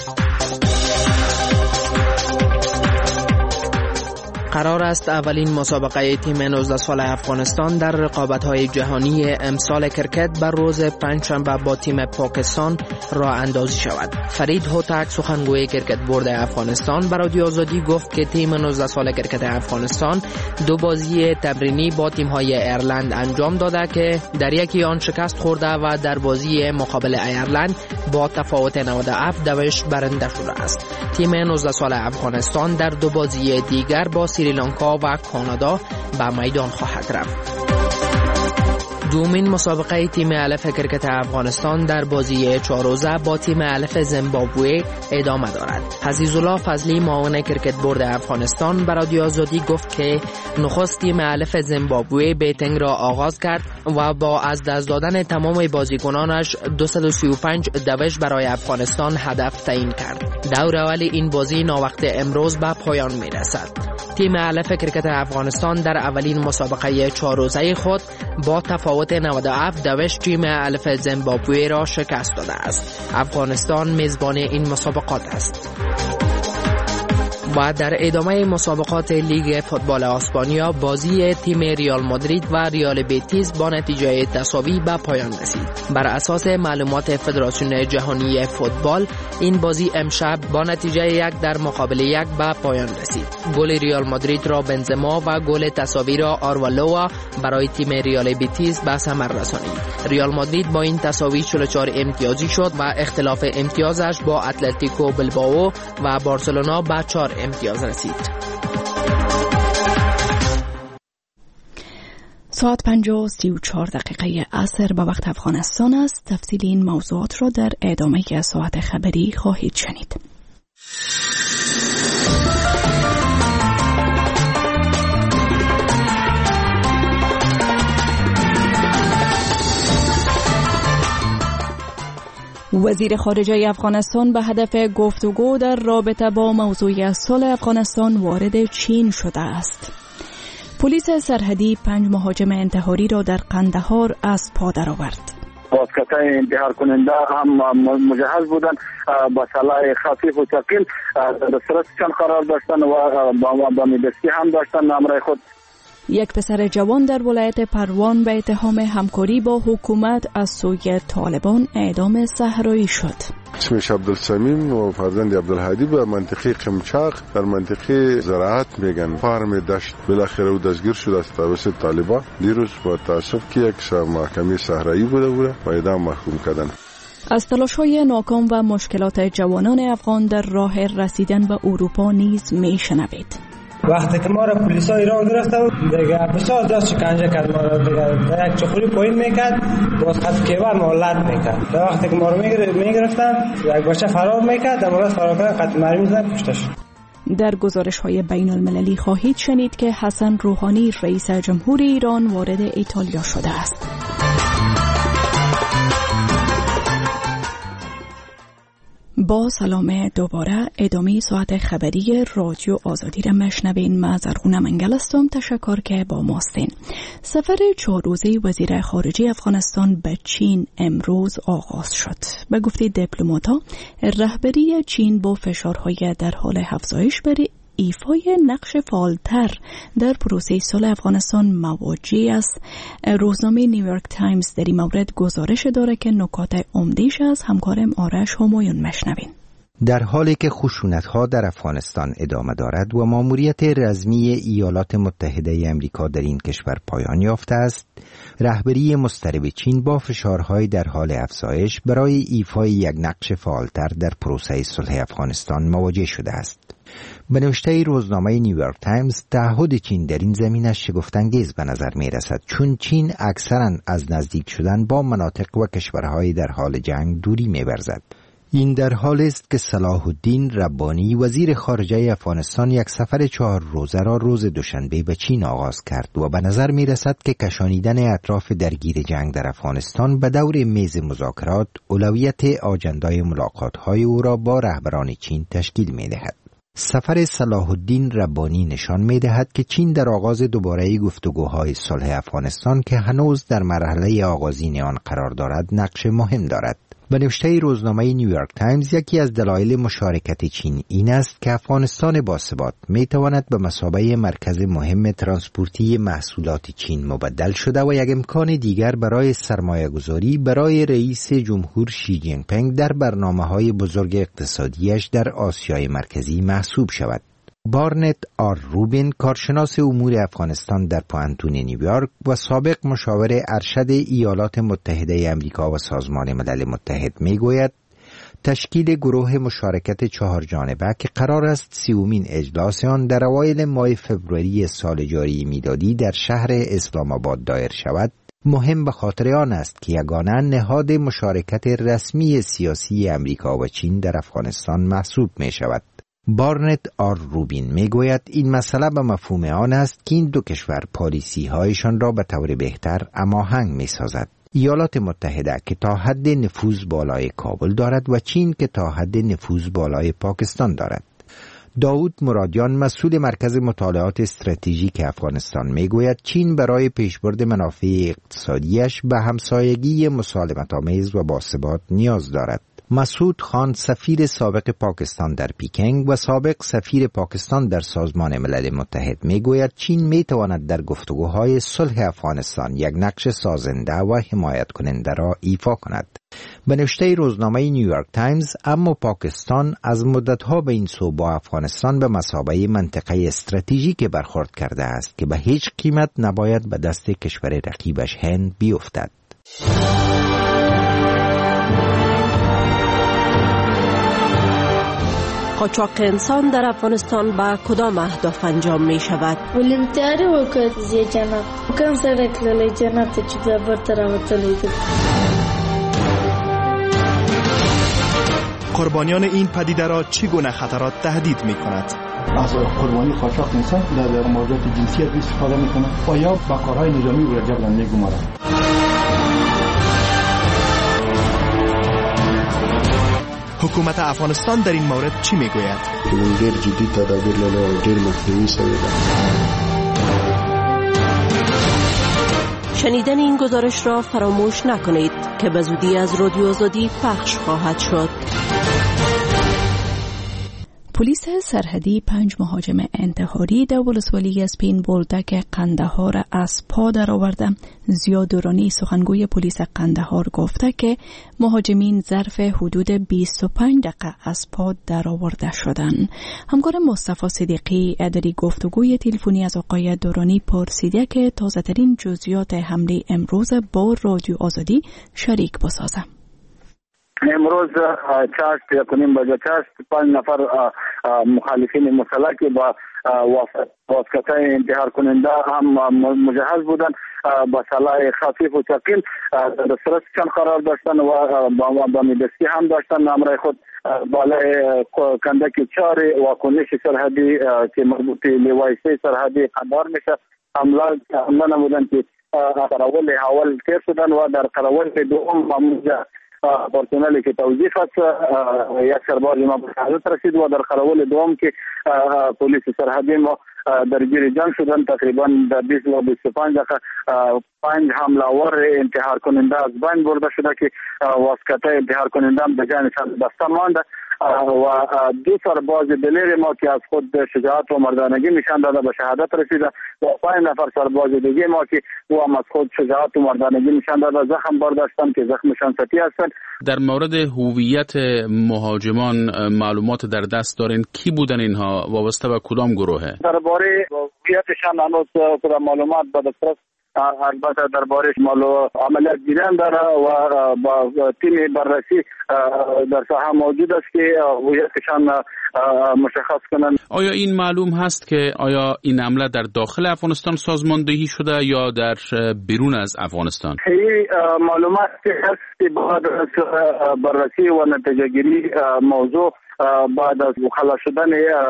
قرار است اولین مسابقه تیم نوزده سال افغانستان در رقابت‌های جهانی امسال کرکت بر روز پنجشنبه با تیم پاکستان راه اندازی شود. فرید هوتک سخنگوی کرکت بورد افغانستان به رادیو آزادی گفت که تیم نوزده سال کرکت افغانستان دو بازی تمرینی با تیم‌های ایرلند انجام داده که در یکی آن شکست خورده و در بازی مقابل ایرلند با تفاوت نود و هفت دوش برنده شده است. تیم نوزده سال افغانستان در دو بازی دیگر با سریلانکا و کانادا به میدان خواهد رفت. دومین مسابقه تیم الف کرکت افغانستان در بازی چهار روزه با تیم الف زیمبابوه ادامه دارد. عزیزالله فضلی معاون کرکت بورد افغانستان به رادیو آزادی گفت که نخست تیم الف زیمبابوه بیتینگ را آغاز کرد و با از دست دادن تمام بازیکنانش دویست و سی و پنج دوش برای افغانستان هدف تعیین کرد. دور اول این بازی ناوقت امروز به پایان می رسد. تیم الف کرکت افغانستان در اولین مسابقه چهار روزه خود با تفاوت نود و هفت دوش تیم الف زیمبابوه را شکست داده است. افغانستان میزبان این مسابقات است. و در ادامه مسابقات لیگ فوتبال اسپانیا بازی تیم ریال مادرید و ریال بیتیس با نتیجه تساوی به پایان رسید. بر اساس معلومات فدراسیون جهانی فوتبال این بازی امشب با نتیجه یک در مقابل یک به پایان رسید. گل ریال مادرید را بنزما و گل تساوی را آروالوا برای تیم ریال بیتیس به ثمر رسانید. ریال مادرید با این تساوی چهل و چهار امتیازی شد و اختلاف امتیازش با اتلتیکو بلبائو و بارسلونا به چهار امتیاز رسید.
ساعت پنج و سی و چهار دقیقه عصر به وقت افغانستان است. تفصیل این موضوعات را در ادامه ساعت خبری خواهید شنید. وزیر خارجه افغانستان به هدف گفتگو در رابطه با موضوع صلح افغانستان وارد چین شده است. پلیس سرحدی پنج مهاجم انتحاری را در قندهار از پا درآورد.
بازکتای انتحار کننده هم مجهز بودند، با سلاح خفیف و ثقیل در دسترسشان قرار داشتند و با میدستی هم داشتند همراه خود.
یک پسر جوان در ولایت پروان به اتهام همکاری با حکومت از سوی طالبان اعدام صحرایی شد.
اسمش عبدالسمیم و فرزند عبدالهادی به منطقه قمچاق در منطقه زراعت میگن فارم دشت بالاخره او دستگیر شد از توسط طالبان. دیروز با تاسف که یک محکمه صحرایی بوده بوده و اعدام محکوم کردن.
از تلاش‌های ناکام و مشکلات جوانان افغان در راه رسیدن به اروپا نیز میشنوید.
وقتی که ما را پلیس ها ایران گرفته بود دیگه بسیار دست شکنجه کرد، ما را دیگه یک چخوری پایین میکرد، باز خط کیبر مولد میکرد. در وقتی که ما را میگرفتن یک بچه فرار میکرد، در مورد فرار کردن قتل مرمی زدن کشتش.
در گزارش های بین المللی خواهید شنید که حسن روحانی رئیس جمهور ایران وارد ایتالیا شده است. با سلام دوباره ادامه ساعت خبری رادیو آزادی را مشنوین. من زرغونه منگل هستم. تشکر که با ماستین. سفر چهار روزه وزیر خارجه افغانستان به چین امروز آغاز شد. به گفته دیپلمات‌ها رهبری چین با فشارهای در حال افزایش بر ایفای نقش فعالتر در پروسه صلح افغانستان مواجه است. روزنامه نیویورک تایمز در این مورد گزارش داره که نکات عمده‌اش از همکارم آرش همایون مشنوین.
در حالی که خشونت‌ها در افغانستان ادامه دارد و ماموریت رسمی ایالات متحده آمریکا در این کشور پایان یافته است، رهبری مضطرب چین با فشارهای در حال افزایش برای ایفای یک نقش فعالتر در پروسه صلح افغانستان مواجه شده است. به نوشته روزنامه نیویورک تایمز، تعهد چین در این زمینه شگفت‌انگیز به نظر می رسد، چون چین اکثراً از نزدیک شدن با مناطق و کشورهای در حال جنگ دوری می برزد. این در حالی است که صلاح الدین ربانی وزیر خارجه افغانستان یک سفر چهار روزه را روز دوشنبه به چین آغاز کرد و به نظر می رسد که کشانیدن اطراف درگیر جنگ در افغانستان به دور میز مذاکرات اولویت آجندای ملاقات‌های او را با رهبران چین تشکیل می دهد. سفر صلاح الدین ربانی نشان می دهد که چین در آغاز دوباره گفتگوهای صلح افغانستان که هنوز در مرحله آغازین آن قرار دارد نقش مهم دارد. به نوشته روزنامه نیویورک تایمز، یکی از دلایل مشارکت چین این است که افغانستان باثبات می تواند به مثابه مرکز مهم ترانسپورتی محصولات چین مبدل شده و یک امکان دیگر برای سرمایه گذاری برای رئیس جمهور شی جین پینگ در برنامه‌های بزرگ اقتصادیش در آسیای مرکزی محسوب شود. بارنت آر روبین، کارشناس امور افغانستان در پوهنتون نیویورک و سابق مشاور ارشد ایالات متحده آمریکا و سازمان ملل متحد میگوید تشکیل گروه مشارکت چهار جانبه که قرار است سیومین اجلاس آن در اوایل ماه فوریه سال جاری میلادی در شهر اسلام آباد دایر شود مهم به خاطر آن است که یگانه نهاد مشارکت رسمی سیاسی امریکا و چین در افغانستان محسوب می شود. بارنت آر روبین می گوید این مسئله به مفهوم آن است که این دو کشور پالیسی هایشان را به طور بهتر هماهنگ می سازد. ایالات متحده که تا حد نفوذ بالای کابل دارد و چین که تا حد نفوذ بالای پاکستان دارد. داود مرادیان، مسئول مرکز مطالعات استراتژیک افغانستان، می گوید چین برای پیشبرد منافع اقتصادیش به همسایگی مسالمت‌آمیز و باثبات نیاز دارد. مسعود خان سفیر سابق پاکستان در پیکنگ و سابق سفیر پاکستان در سازمان ملل متحد میگوید چین میتواند در گفتگوهای صلح افغانستان یک نقش سازنده و حمایت کننده را ایفا کند. به نوشته روزنامه نیویورک تایمز، اما پاکستان از مدتها به این سو با افغانستان به مثابه منطقه استراتژیک برخورد کرده است که به هیچ قیمت نباید به دست کشور رقیبش هند بیفتد.
قاچاق انسان در افغانستان با کدام اهداف انجام می شود؟
ولنتیاری وکړه زی جنت کوم سره کله جنت چې د برتر راوتلې.
قربانیان این پدیده را چگونه خطرات تهدید می کند؟
از قربانی قاچاق انسان در موضوعات جنسیت استفاده می کند و یا با کارهای نظامی و جبران می گمارد.
حکومت افغانستان در این مورد چی می گوید؟
ډیر جدی تدابیر لري او ډیر مخنیوي شوی دی.
شنیدن این گزارش را فراموش نکنید که به زودی از رادیو آزادی پخش خواهد شد.
پلیس سرحدی پنج مهاجم انتحاری در ولسوالی اسپین بولدک قندهار از پا درآورده. ضیا درانی سخنگوی پلیس قندهار گفته که مهاجمین ظرف حدود بیست و پنج دقیقه از پا درآورده شدند. همکار مصطفی صدیقی در گفتگوی تلفنی از آقای درانی پرسیده که تازه ترین جزئیات حمله امروز با رادیو آزادی شریک بسازه.
امروز چهار یا کنیم بجه چهار پنج نفر مخالفین مسلح که با واسطه انتحار کننده هم مجهز بودن با سلاح خفیف و ثقیل در دسترسشان قرار داشتن و با میدستی هم داشتن. همراه خود بالای کندک چهار واکنش سرحدی که مربوط به لوای سه سرحدی قندهار میشه حمله حمله نمودن که قراول اول تیر شدن و در قراول دوم ماموزه پرسنلی که توضیح است یک سرباز ما به شهادت رسید و در قراول دوم که پلیس سرحدی ما درگیر جنگ شدن. تقریبا در بیست و بیست و پنج دقیقه پنج حمله‌آور انتحار کننده از بین برده شده که واسطه انتحار کننده به جانشان بسته مانده و دو سرباز دلیر ما که از خود شجاعت و مردانگی نشان داده به شهادت رسیده و پنج نفر سرباز دیگه ما که او هم از خود شجاعت و مردانگی نشان داده زخم برداشتن که زخمشان سطحی هستند.
در مورد هویت مهاجمان معلومات در دست دارین؟ کی بودن اینها؟ وابسته به کدام گروهه؟
درباره هویتشان هنوز کدام معلومات به دسترس البته درباره مالو عملیات جریان داره و با تیم بررسی در ساحه موجود است که هویتشان مشخص کنند.
آیا این معلوم هست که آیا این عمله در داخل افغانستان سازماندهی شده یا در بیرون از افغانستان؟
این معلومات هست که بعد از بررسی و نتیجه گیری موضوع بعد از خلاص شدن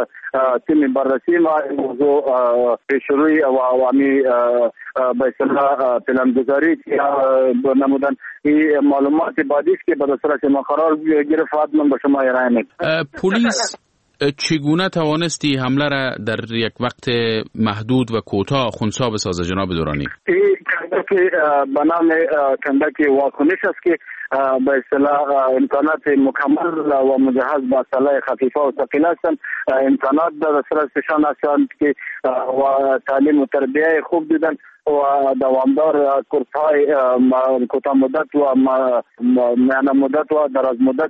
تیم بررسی ما موضوع پیشروی و عوامی به اصطلاح پلانگذاری نمودن. این معلومات بعدی است که به دسترس ما قرار گرفت من به شما ارائه می‌کنم.
پلیس چگونه توانستی حمله را در یک وقت محدود و کوتاه خنثی بسازه جناب درانی؟
این کندک به نام کندک واکنش است که به اصطلاح امکانات مکمل و مجهز با سلاح خفیفه و ثقیل هستند. امکانات در دسترسشان هستند که و تعلیم و تربیه خوب دیدن و دوامدار کورس‌های کوتاه مدت و میانه مدت و دراز مدت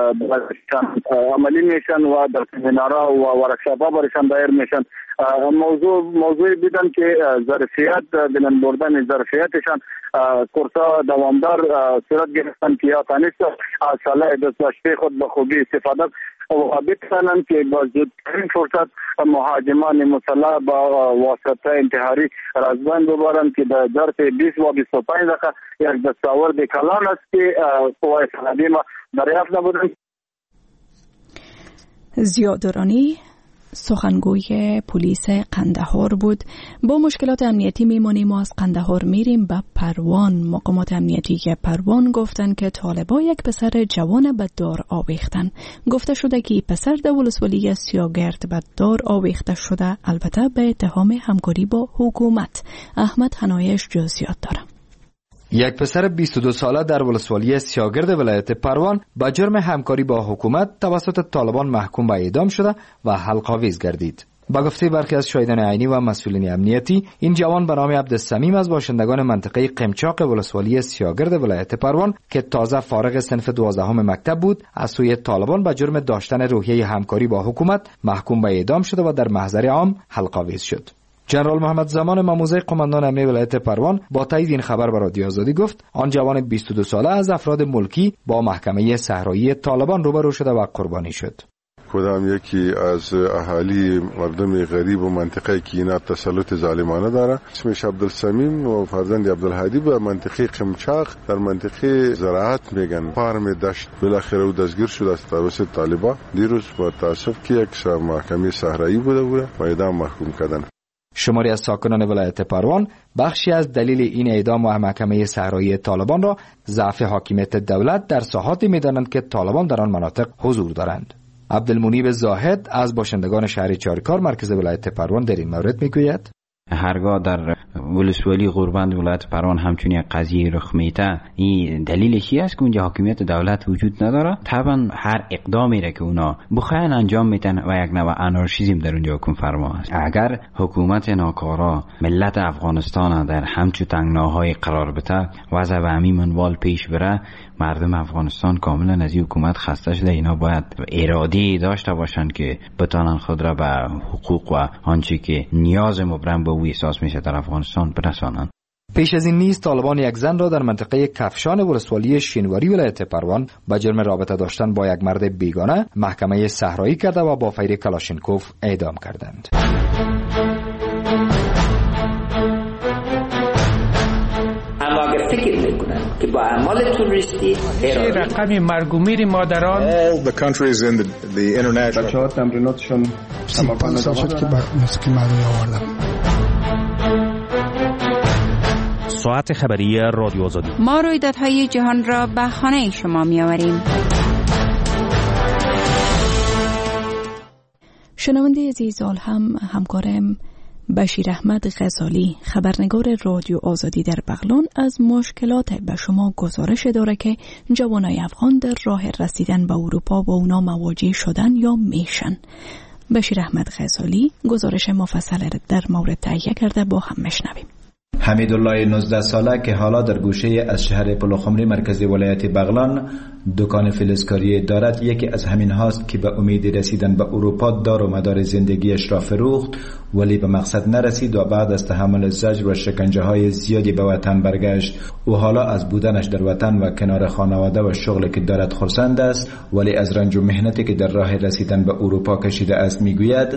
عملی میشن و در سمینارها و ورکشاپ‌ها برشان دایر میشن. موضوع موضوعی دیدن که ظرفیت بلند بردن ظرفیتشان کورس‌ها دوامدار صورت گرفتن که یا تانست از سلاح دست‌داشته خود به خوبی استفاده و بتوانند که با زودترین فرصت مهاجمان مسلح با واسطه انتحاری رازبند ببرند که در ظرف بیست و بیست و پنج دقیقه یک دستاورد کلان است که قوای سرحدی ما دریافت نبودند.
ضیا درانی سخنگوی پلیس قندهار بود. با مشکلات امنیتی میمانیم. ما از قندهار میریم به پروان. مقامات امنیتی که پروان گفتن که طالبا یک پسر جوان به دار آویختن. گفته شده که پسر در ولسوالی سیاگرد به دار آویخته شده، البته به اتهام همکاری با حکومت. احمد حنایش جزئیات داره.
یک پسر بیست و دو ساله در ولسوالی سیاگرد ولایت پروان با جرم همکاری با حکومت توسط طالبان محکوم به اعدام شده و حلق‌آویز گردید. با گفته برخی از شاهدان عینی و مسئولین امنیتی، این جوان به نام عبدالسمیم از باشندگان منطقه قمچاق ولسوالی سیاگرد ولایت پروان که تازه فارغ صنف دوازدهم مکتب بود، از سوی طالبان به جرم داشتن روحیه همکاری با حکومت محکوم به اعدام شده و در محضر عام حلق‌آویز شد. جنرال محمد زمان ماموزه قماندان امنیه ولایت پروان با تایید این خبر به رادیو آزادی گفت آن جوان بیست و دو ساله از افراد ملکی با محکمه صحرایی طالبان روبرو شده و قربانی شد.
کدام یکی از اهالی مردم غریب و منطقه که اینا تسلط ظالمانه داره، اسمش عبدالسمیم و فرزند عبدالهادی به منطقه قمچاق در منطقه زراعت میگن فارم دشت بالاخره او دستگیر شد از توسط طالبان. دیروز با تاسف که یک محکمه صحرایی بوده بوده و اعدام محکوم کردن.
شماری از ساکنان ولایت پروان بخشی از دلیل این اعدام و محکمه صحرایی طالبان را ضعف حاکمیت دولت در ساحاتی می‌دانند که طالبان در آن مناطق حضور دارند. عبدالمنیب زاهد از باشندگان شهر چارکار مرکز ولایت پروان در این مورد میگوید
هرگاه در ولسوالی غوربند ولایت پروان همچون یک قضیه رخ میته، این دلیلش است که اونجا حاکمیت دولت وجود نداره. طبعا هر اقدامی را که اونا بخواین انجام میتن و یک نوع انارشیزم در اونجا حکم فرما است. اگر حکومت ناکارا ملت افغانستان در همچون تنگناهای قرار بده، وضع به همین منوال پیش بره، مردم افغانستان کاملا از این حکومت خسته شده. اینا باید اراده داشته باشند که بتانن خود را به حقوق و آنچه که نیاز مبرم به او احساس میشه در افغانستان برسانند.
پیش از این نیز طالبان یک زن را در منطقه کفشان ولسوالی شینواری ولایت پروان به جرم رابطه داشتن با یک مرد بیگانه محکمه صحرایی کرده و با فیر کلاشینکوف اعدام کردند.
اما اگر فکر میکنن که با اعمال توریستی
رقم مرگ و میر مادران
all the countries in the, the international
بچه‌ها تمریناتشون
پنج سال شد که موسیقی مردمی آوردم.
ساعت خبری رادیو آزادی.
ما رویدادهای جهان را به خانه شما می‌آوریم.
شنونده عزیز، هم همکارم بشیر احمد غزالی خبرنگار رادیو آزادی در بغلان از مشکلات به شما گزارش داره که جوانای افغان در راه رسیدن به اروپا با اونا مواجه شدن یا میشن. بشیر احمد غزالی گزارش مفصل در مورد تهیه کرده، با هم میشنویم.
حمیدالله نوزده ساله که حالا در گوشه از شهر پلوخمری مرکزی ولایت بغلان دکان فلزکاری دارد، یکی از همین هاست که به امید رسیدن به اروپا دار و مدار زندگیش را فروخت، ولی به مقصد نرسید و بعد از تحمل زجر و شکنجه های زیادی به وطن برگشت. او حالا از بودنش در وطن و کنار خانواده و شغلی که دارد خرسند است، ولی از رنج و محنتی که در راه رسیدن به اروپا کشیده است میگوید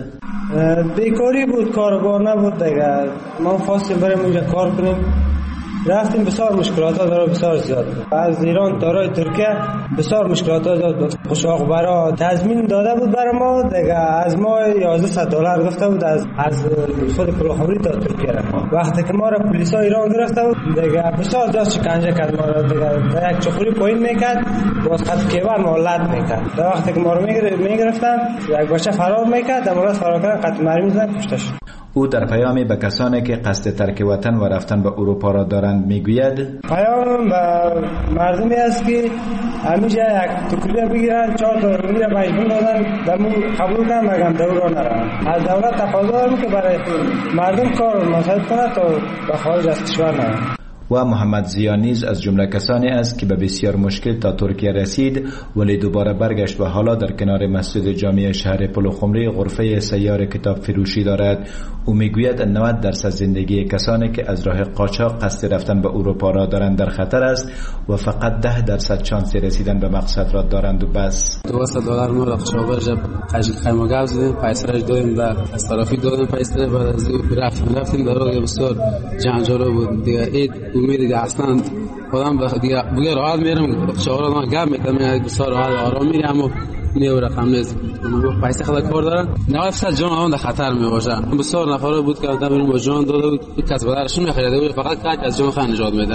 بیکاری بود، کاربار نبود دیگه. ما خواستیم بریم اونجا کار کنیم، رفتیم، بسیار مشکلات ها داره، بسیار زیاد. از ایران تا راه ترکیه بسیار مشکلات ها داد. قشاق برا تضمین داده بود برای ما دیگه، از ما یازده دلار گفته بود از از خود پلوخمری تا ترکیه را. وقتی که ما را پلیسا ایران گرفته بود دیگه بسیار زیاد شکنجه کرد ما را دیگه، یک چخوری پایین میکرد، باز خط کیبر مولد میکرد. در وقتی که ما رو میگرفتن یک بچه فرار میکرد، در مورد فرار کردن قطع مرمی زدن کشتش.
او در پیامی به کسانی که قصد ترک وطن و رفتن به اروپا را دارند میگوید
پیام به مردمی است که همیشه یک تکلیه بگیرن، چهار تا رویه مجبور دادن دمو قبول کنن مگم دور را نرن. از دولت تقاضا دارم که برای مردم کار مساعد کنه تا به خارج از کشور نرن.
و محمد زیا نیز از جمله کسانی است که به بسیار مشکل تا ترکیه رسید، ولی دوباره برگشت و حالا در کنار مسجد جامع شهر پلوخمری غرفه سیار کتاب فروشی دارد. او میگوید نود درصد زندگی کسانی که از راه قاچاق قصد رفتن به اروپا را دارند در خطر است و فقط ده درصد شانس رسیدن به مقصد را دارند و بس.
دویست دلار ما را قشاور جب قجی خیمه گاز دیدیم، پیسرش دادیم در از طرفی دادیم پیسر، بعد از رفتیم رفتیم در راه بسیار جنجال بود دیگه. اید امید دیگه اصلا خودم دیگه بگه راحت میرم قشاور ما گپ میکنم، بسیار راحت آرام میرم و نیو رقم نیست پیسه خدا کار دارن. نود درصد جان اون در خطر می باشه. بسیار نفر بود که آدم بریم با جان داده بود، کس بدرشون میخریده بود، فقط کاج از جان خان نجات میده.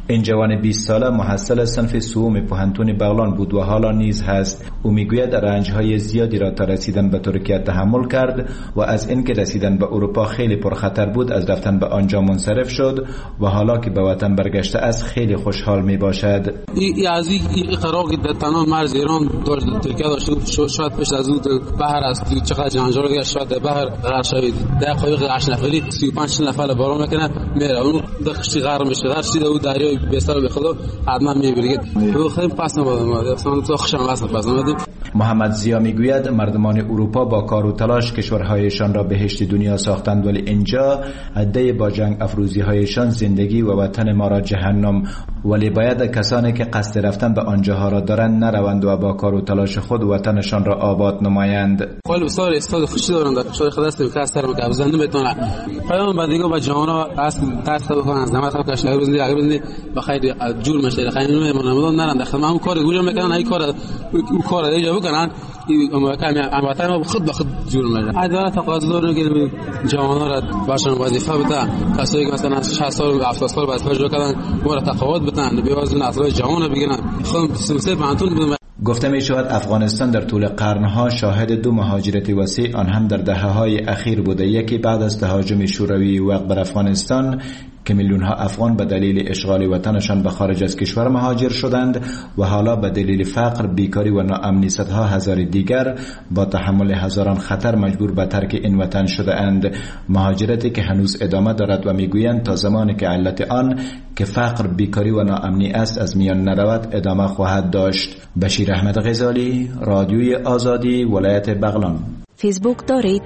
این جوان بیست ساله محصل صنف سوم پوهنتون بغلان بود و حالا نیز هست. او میگوید رنج‌های زیادی را تا رسیدن به ترکیه تحمل کرد و از اینکه رسیدن به اروپا خیلی پرخطر بود از رفتن به آنجا منصرف شد و حالا که به وطن برگشته است خیلی خوشحال می باشد.
این از این قرار که در تمام مرز ایران داشت ترکیه داشت شاید پیش از اون بحر است چقدر جنجال دیگه شاید بحر غرق شوید دقایق هشت نفری سی و پنج نفر بارون میکنه میره اون دخشی غرق میشه هر چیز او دریای بسر به خدا حتما میبره تو خیلی پس نمیاد اصلا تو خوشم واسه پس نمیاد.
محمد زیا میگوید مردمان اروپا با کار و تلاش کشورهایشان را بهشت دنیا ساختند ولی اینجا عده با جنگ افروزی هایشان زندگی و وطن ما را جهنم، ولی باید کسانی که قصد رفتن به آنجاها را دارند نروند و با کار و تلاش خود وطنشان را آباد نمایند.
خیلی بسیار استاد خوشی دارند در کشور خود است که سر مکابزنده میتونه پیام بعدیگو با جوانا اصل تاس بکنن زحمت هم کشور بزنی اگر بزنی بخیر جور میشه خیلی نمیمونن نرن داخل ما کار گوجو میکنن ای کار او کار اینجا بکنن اما کمی البته ما خود به خود جور میشه. عدالت تقاضا داره که جوانا را باشن وظیفه بده کسایی که مثلا شصت سال هفتاد سال بعد تجربه کردن مورد تقاعد بدن بیازن اصلا جوان بگیرن خود سمسه بانتون.
گفته می شود افغانستان در طول قرنها شاهد دو مهاجرت وسیع آن هم در دهه‌های اخیر بوده، یکی بعد از تهاجم شوروی وقت بر افغانستان که میلیون ها افغان به دلیل اشغال وطنشان به خارج از کشور مهاجر شدند و حالا به دلیل فقر، بیکاری و ناامنی صدها هزار دیگر با تحمل هزاران خطر مجبور به ترک این وطن شده اند. مهاجرتی که هنوز ادامه دارد و میگویند تا زمانی که علت آن که فقر، بیکاری و ناامنی است از میان نرود ادامه خواهد داشت. بشیر احمد غزالی، رادیوی آزادی، ولایت بغلان.
فیسبوک دارید؟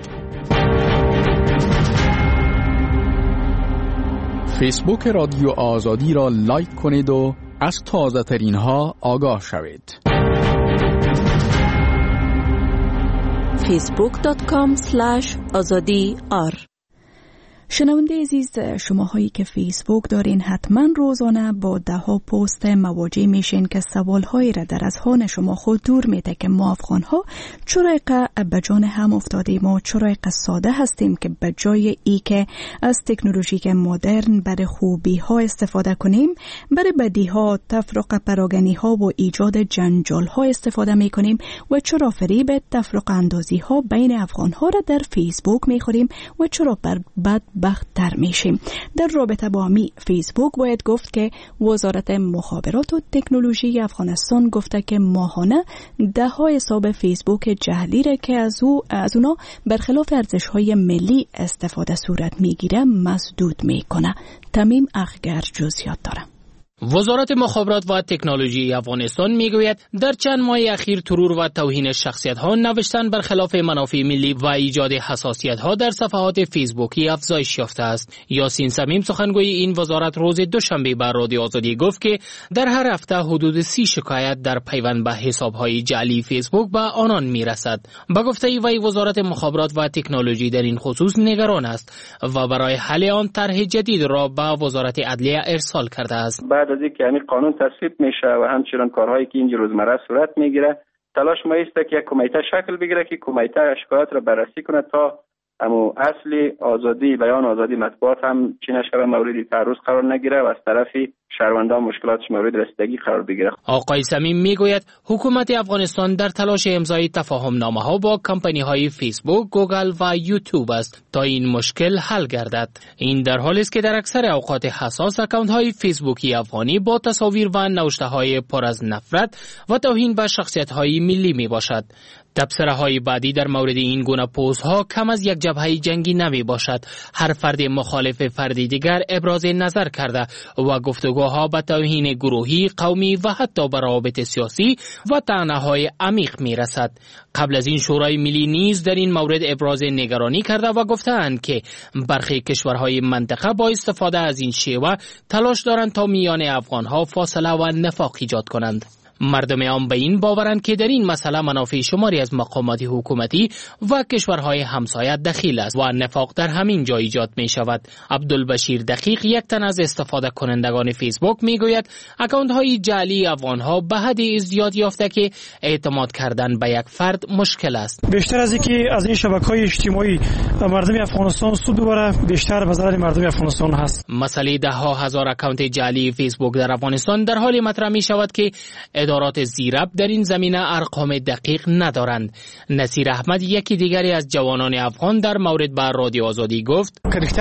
فیسبوک رادیو آزادی را لایک کنید و از تازه ترین ها آگاه شوید.
فیسبوک دات کام اسلش آزادی آر.
شنونده عزیز، شماهایی که فیسبوک دارین حتما روزانه با ده ها پست مواجه میشین که سوالهایی را در اذهان شما خود دور میده که ما افغان ها چرا به جان هم افتادیم و چرا ساده هستیم که به جای ای که از تکنولوژی مدرن برای خوبی ها استفاده کنیم برای بدی ها، تفرقه پراگنی ها و ایجاد جنجال ها استفاده میکنیم و چرا فریب تفرقه اندازی ها بین افغان ها را در فیسبوک میخوریم و چرا بر بد بختر میشیم. در رابطه با می فیسبوک باید گفت که وزارت مخابرات و تکنولوژی افغانستان گفته که ماهانه ده ها حساب فیسبوک جعلی را که از او از اونا برخلاف ارزش های ملی استفاده صورت میگیره مسدود میکنه. تمیم اخگر جزئیات داره.
وزارت مخابرات و تکنولوژی افغانستان میگوید در چند ماه اخیر ترور و توهین شخصیت ها، نوشتن برخلاف منافع ملی و ایجاد حساسیت ها در صفحات فیسبوکی افزایش یافته است. یاسین صمیم سخنگوی این وزارت روز دوشنبه بر رادیو آزادی گفت که در هر هفته حدود سی شکایت در پیوند به حساب های جعلی فیسبوک به آنان میرسد. با گفته وی وزارت مخابرات و تکنولوژی در این خصوص نگران است و برای حل آن طرح جدید را به وزارت عدلیه ارسال کرده است.
بعد از اینکه همین قانون تصویب میشه و همچنین کارهایی که اینجا روزمره صورت میگیره، تلاش ما است که یک کمیته شکل بگیره که کمیته شکایات را بررسی کنه تا امو اصلی آزادی بیان، آزادی مطبوعات هم چی نشه موردی تعرض قرار نگیره و از طرفی شهروندان مشکلاتش مورد رسیدگی قرار بگیره.
آقای صمیم میگوید حکومت افغانستان در تلاش امضای تفاهم نامه ها با کمپانی های فیسبوک، گوگل و یوتیوب است تا این مشکل حل گردد. این در حالی است که در اکثر اوقات حساس اکانت های فیسبوکی افغانی با تصاویر و نوشته های پر از نفرت و توهین به شخصیت های ملی می باشد. تبصره های بعدی در مورد این گونه پوست ها کم از یک جبهه جنگی نمی باشد. هر فرد مخالف فردی دیگر ابراز نظر کرده و گفتگوها به توهین گروهی، قومی و حتی به روابط سیاسی و طعنه‌های عمیق می رسد. قبل از این شورای ملی نیز در این مورد ابراز نگرانی کرده و گفتند که برخی کشورهای منطقه با استفاده از این شیوه تلاش دارند تا میان افغانها فاصله و نفاق ایجاد کنند. مردم عام به این باورند که در این مسئله منافع شماری از مقامات حکومتی و کشورهای همسایه دخیل است و نفاق در همین جا ایجاد می شود. عبدالبشیر دقیق، یک تن از استفاده کنندگان فیسبوک، می گوید اکانت های جعلی افغانها به حدی ازدیاد یافته که اعتماد کردن به یک فرد مشکل است.
بیشتر از اینکه از این شبکه‌های اجتماعی مردم افغانستان سود ببره، بیشتر به ضرر مردم افغانستان هست.
مسئله ده ها هزار اکانت جعلی فیسبوک در افغانستان در حالی مطرح می شود که ادارات زیرب در این زمینه ارقام دقیق ندارند. نصیر احمد، یکی دیگری از جوانان افغان، در مورد با رادیو آزادی گفت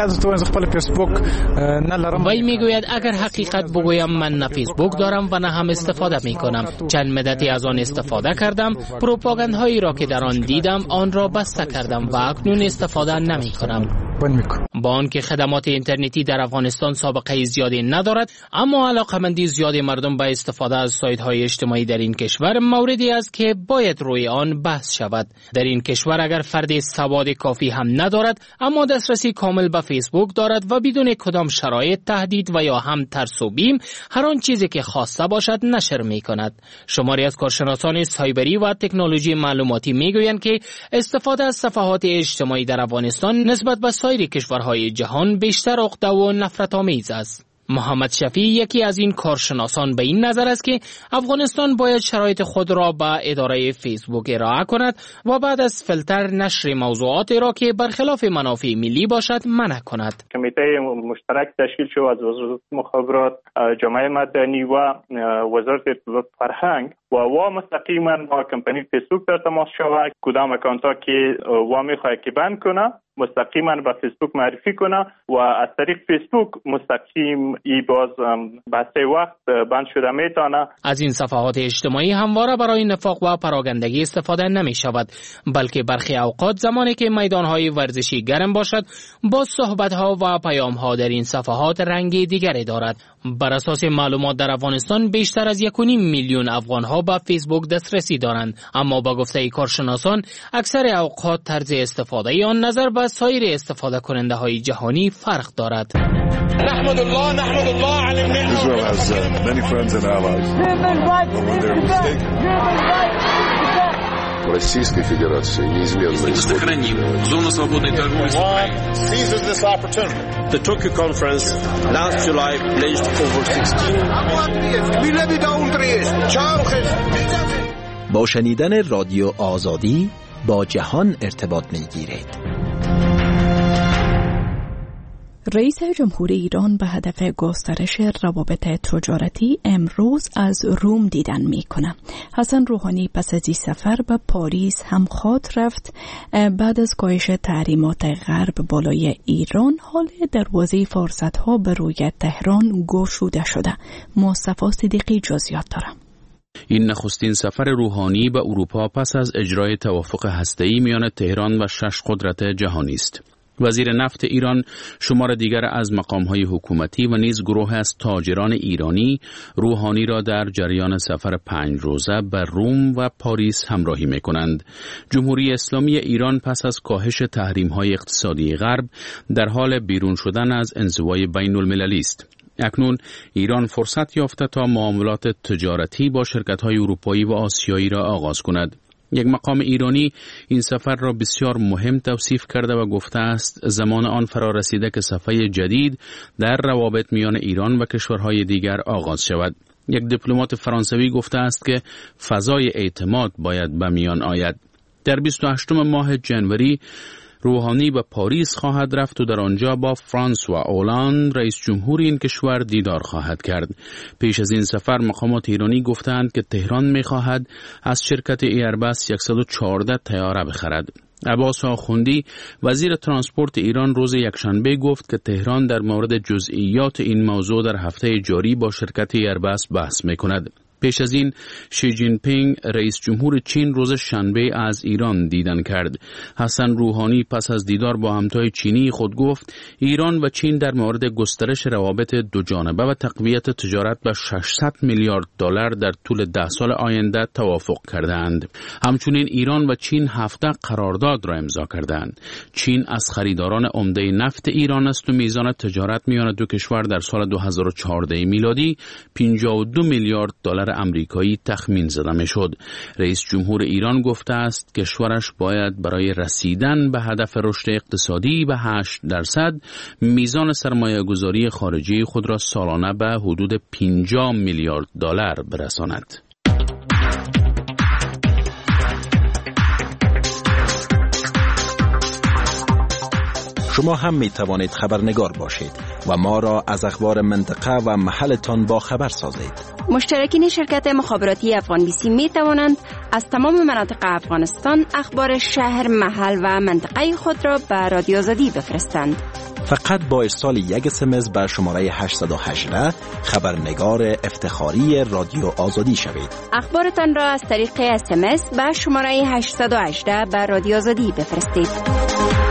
وی میگوید اگر حقیقت بگویم من نه فیسبوک دارم و نه هم استفاده می کنم. چند مدتی از آن استفاده کردم، پروپاگاندهایی را که در آن دیدم آن را بسته کردم و اکنون استفاده نمی کنم. با آنکه خدمات اینترنتی در افغانستان سابقه زیادی ندارد، اما علاقمندی زیاد مردم به استفاده از سایت های اجتماعی در این کشور موردی است که باید روی آن بحث شود. در این کشور اگر فرد سواد کافی هم ندارد اما دسترسی کامل به فیسبوک دارد و بدون کدام شرایط، تهدید و یا هم ترس و بیم هر آن چیزی که خواسته باشد نشر می کند. شماری از کارشناسان سایبری و تکنولوژی معلوماتی می گویند که استفاده از صفحات اجتماعی در افغانستان نسبت به سایر کشورهای جهان بیشتر عقده و نفرت آمیز است. محمد شفیع، یکی از این کارشناسان، به این نظر است که افغانستان باید شرایط خود را به اداره فیسبوک ارائه کند و بعد از فیلتر نشر موضوعات را که برخلاف منافع ملی باشد منع کند.
کمیته مشترک تشکیل شد از وزارت مخابرات، جامعه مدنی و وزارت اطلاعات فرهنگ و وا مستقیما با کمپانی فیسبوک در تماس شود. کدام اکانت ها که وا میخواد که بند کنه مستقیما به فیسبوک معرفی کنه و از طریق فیسبوک مستقیم ای باز بسته وقت بند شده میتونه.
از این صفحات اجتماعی همواره برای نفاق و پراگندگی استفاده نمی شود، بلکه برخی اوقات زمانی که میدان های ورزشی گرم باشد با صحبت ها و پیام ها در این صفحات رنگی دیگری دارد. بر اساس معلومات در افغانستان بیشتر از یک و نیم میلیون افغان ها به فیسبوک دسترسی دارند، اما با گفته کارشناسان اکثر اوقات طرز استفاده آن نظر به سایر استفاده کننده های جهانی فرق دارد.
نحمد الله نحمد الله علی النعمة.
Israel has uh, many friends and allies. But when they're mistaken, Российской Федерации неизменно
сохраним зону свободной торговли с Украиной.
Seizes this opportunity. The Tokyo conference last July pledged over sixteen.
با شنیدن رادیو آزادی با جهان ارتباط می‌گیرید.
رئیس جمهوری ایران به هدف گسترش روابط تجارتی امروز از روم دیدن میکنه. حسن روحانی پس از این سفر به پاریس هم خواهد رفت. بعد از کاهش تحریمات غرب بالای ایران، حال دروازه فرصت‌ها به روی تهران گشوده شده. مصطفی صدیقی جزئیات داره.
این نخستین سفر روحانی به اروپا پس از اجرای توافق هسته‌ای میان تهران و شش قدرت جهانی است. وزیر نفت ایران شمار دیگر از مقام‌های حکومتی و نیز گروه از تاجران ایرانی روحانی را در جریان سفر پنج روزه به روم و پاریس همراهی می‌کنند. جمهوری اسلامی ایران پس از کاهش تحریم‌های اقتصادی غرب در حال بیرون شدن از انزوای بین‌المللی است. اکنون ایران فرصت یافته تا معاملات تجارتی با شرکت‌های اروپایی و آسیایی را آغاز کند. یک مقام ایرانی این سفر را بسیار مهم توصیف کرده و گفته است زمان آن فرا رسیده که صفحه جدید در روابط میان ایران و کشورهای دیگر آغاز شود. یک دیپلمات فرانسوی گفته است که فضای اعتماد باید به میان آید. در بیست و هشتم ماه جنوری روحانی به پاریس خواهد رفت و در آنجا با فرانسوا اولاند رئیس جمهور این کشور دیدار خواهد کرد. پیش از این سفر مقامات ایرانی گفتند که تهران می‌خواهد از شرکت ایربس صد و چهارده طیاره بخرد. عباس آخوندی وزیر ترانسپورت ایران روز یکشنبه گفت که تهران در مورد جزئیات این موضوع در هفته جاری با شرکت ایربس بحث می‌کند. پیش از این شی جین پینگ رئیس جمهور چین روز شنبه از ایران دیدن کرد. حسن روحانی پس از دیدار با همتای چینی خود گفت ایران و چین در مورد گسترش روابط دو جانبه و تقویت تجارت به ششصد میلیارد دلار در طول ده سال آینده توافق کردند. همچنین ایران و چین هفده قرارداد را امضا کردند. چین از خریداران عمده نفت ایران است و میزان تجارت میان دو کشور در سال دو هزار و چهارده میلادی پنجاه و دو میلیارد دلار امریکایی تخمین زده میشد. رئیس جمهور ایران گفته است کشورش باید برای رسیدن به هدف رشد اقتصادی به هشت درصد میزان سرمایه گذاری خارجی خود را سالانه به حدود پنجاه میلیارد دلار برساند.
شما هم می توانید خبرنگار باشید و ما را از اخبار منطقه و محلتان با خبر سازید.
مشترکین شرکت مخابراتی افغان بیسی می توانند از تمام مناطق افغانستان اخبار شهر، محل و منطقه خود را به رادیو آزادی بفرستند.
فقط با ارسال یک اس ام اس به شماره هشت یک هشت خبرنگار افتخاری رادیو آزادی شوید.
اخبارتان را از طریق اس ام اس به شماره هشت یک هشت به رادیو آزادی بفرستید.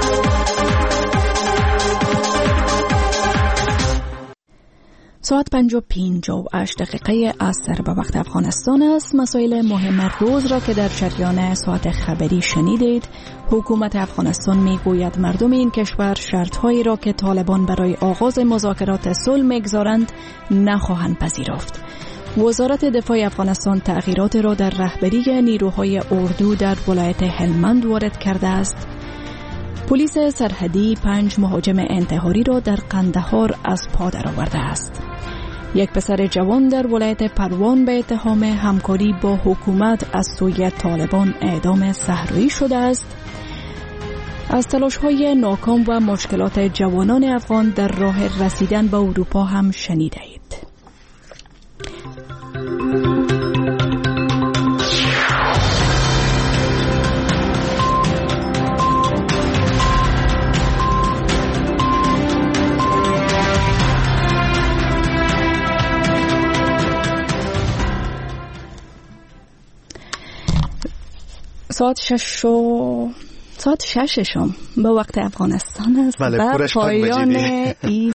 ساعت پنج و پنجاه و هشت دقیقه عصر به وقت افغانستان است. مسائل مهم روز را که در جریان ساعت خبری شنیدید. حکومت افغانستان میگوید مردم این کشور شرطهایی را که طالبان برای آغاز مذاکرات صلح میگذارند نخواهند پذیرفت. وزارت دفاع افغانستان تغییرات را در رهبری نیروهای اردو در ولایت هلمند وارد کرده است. پلیس سرحدی پنج مهاجم انتحاری را در قندهار از پا درآورده است. یک پسر جوان در ولایت پروان به اتهام همکاری با حکومت از سوی طالبان اعدام صحرایی شده است. از تلاش‌های ناکام و مشکلات جوانان افغان در راه رسیدن به اروپا هم شنیده اید. ساعت شش و ساعت شششم به وقت افغانستان است.
بله،
و پایان این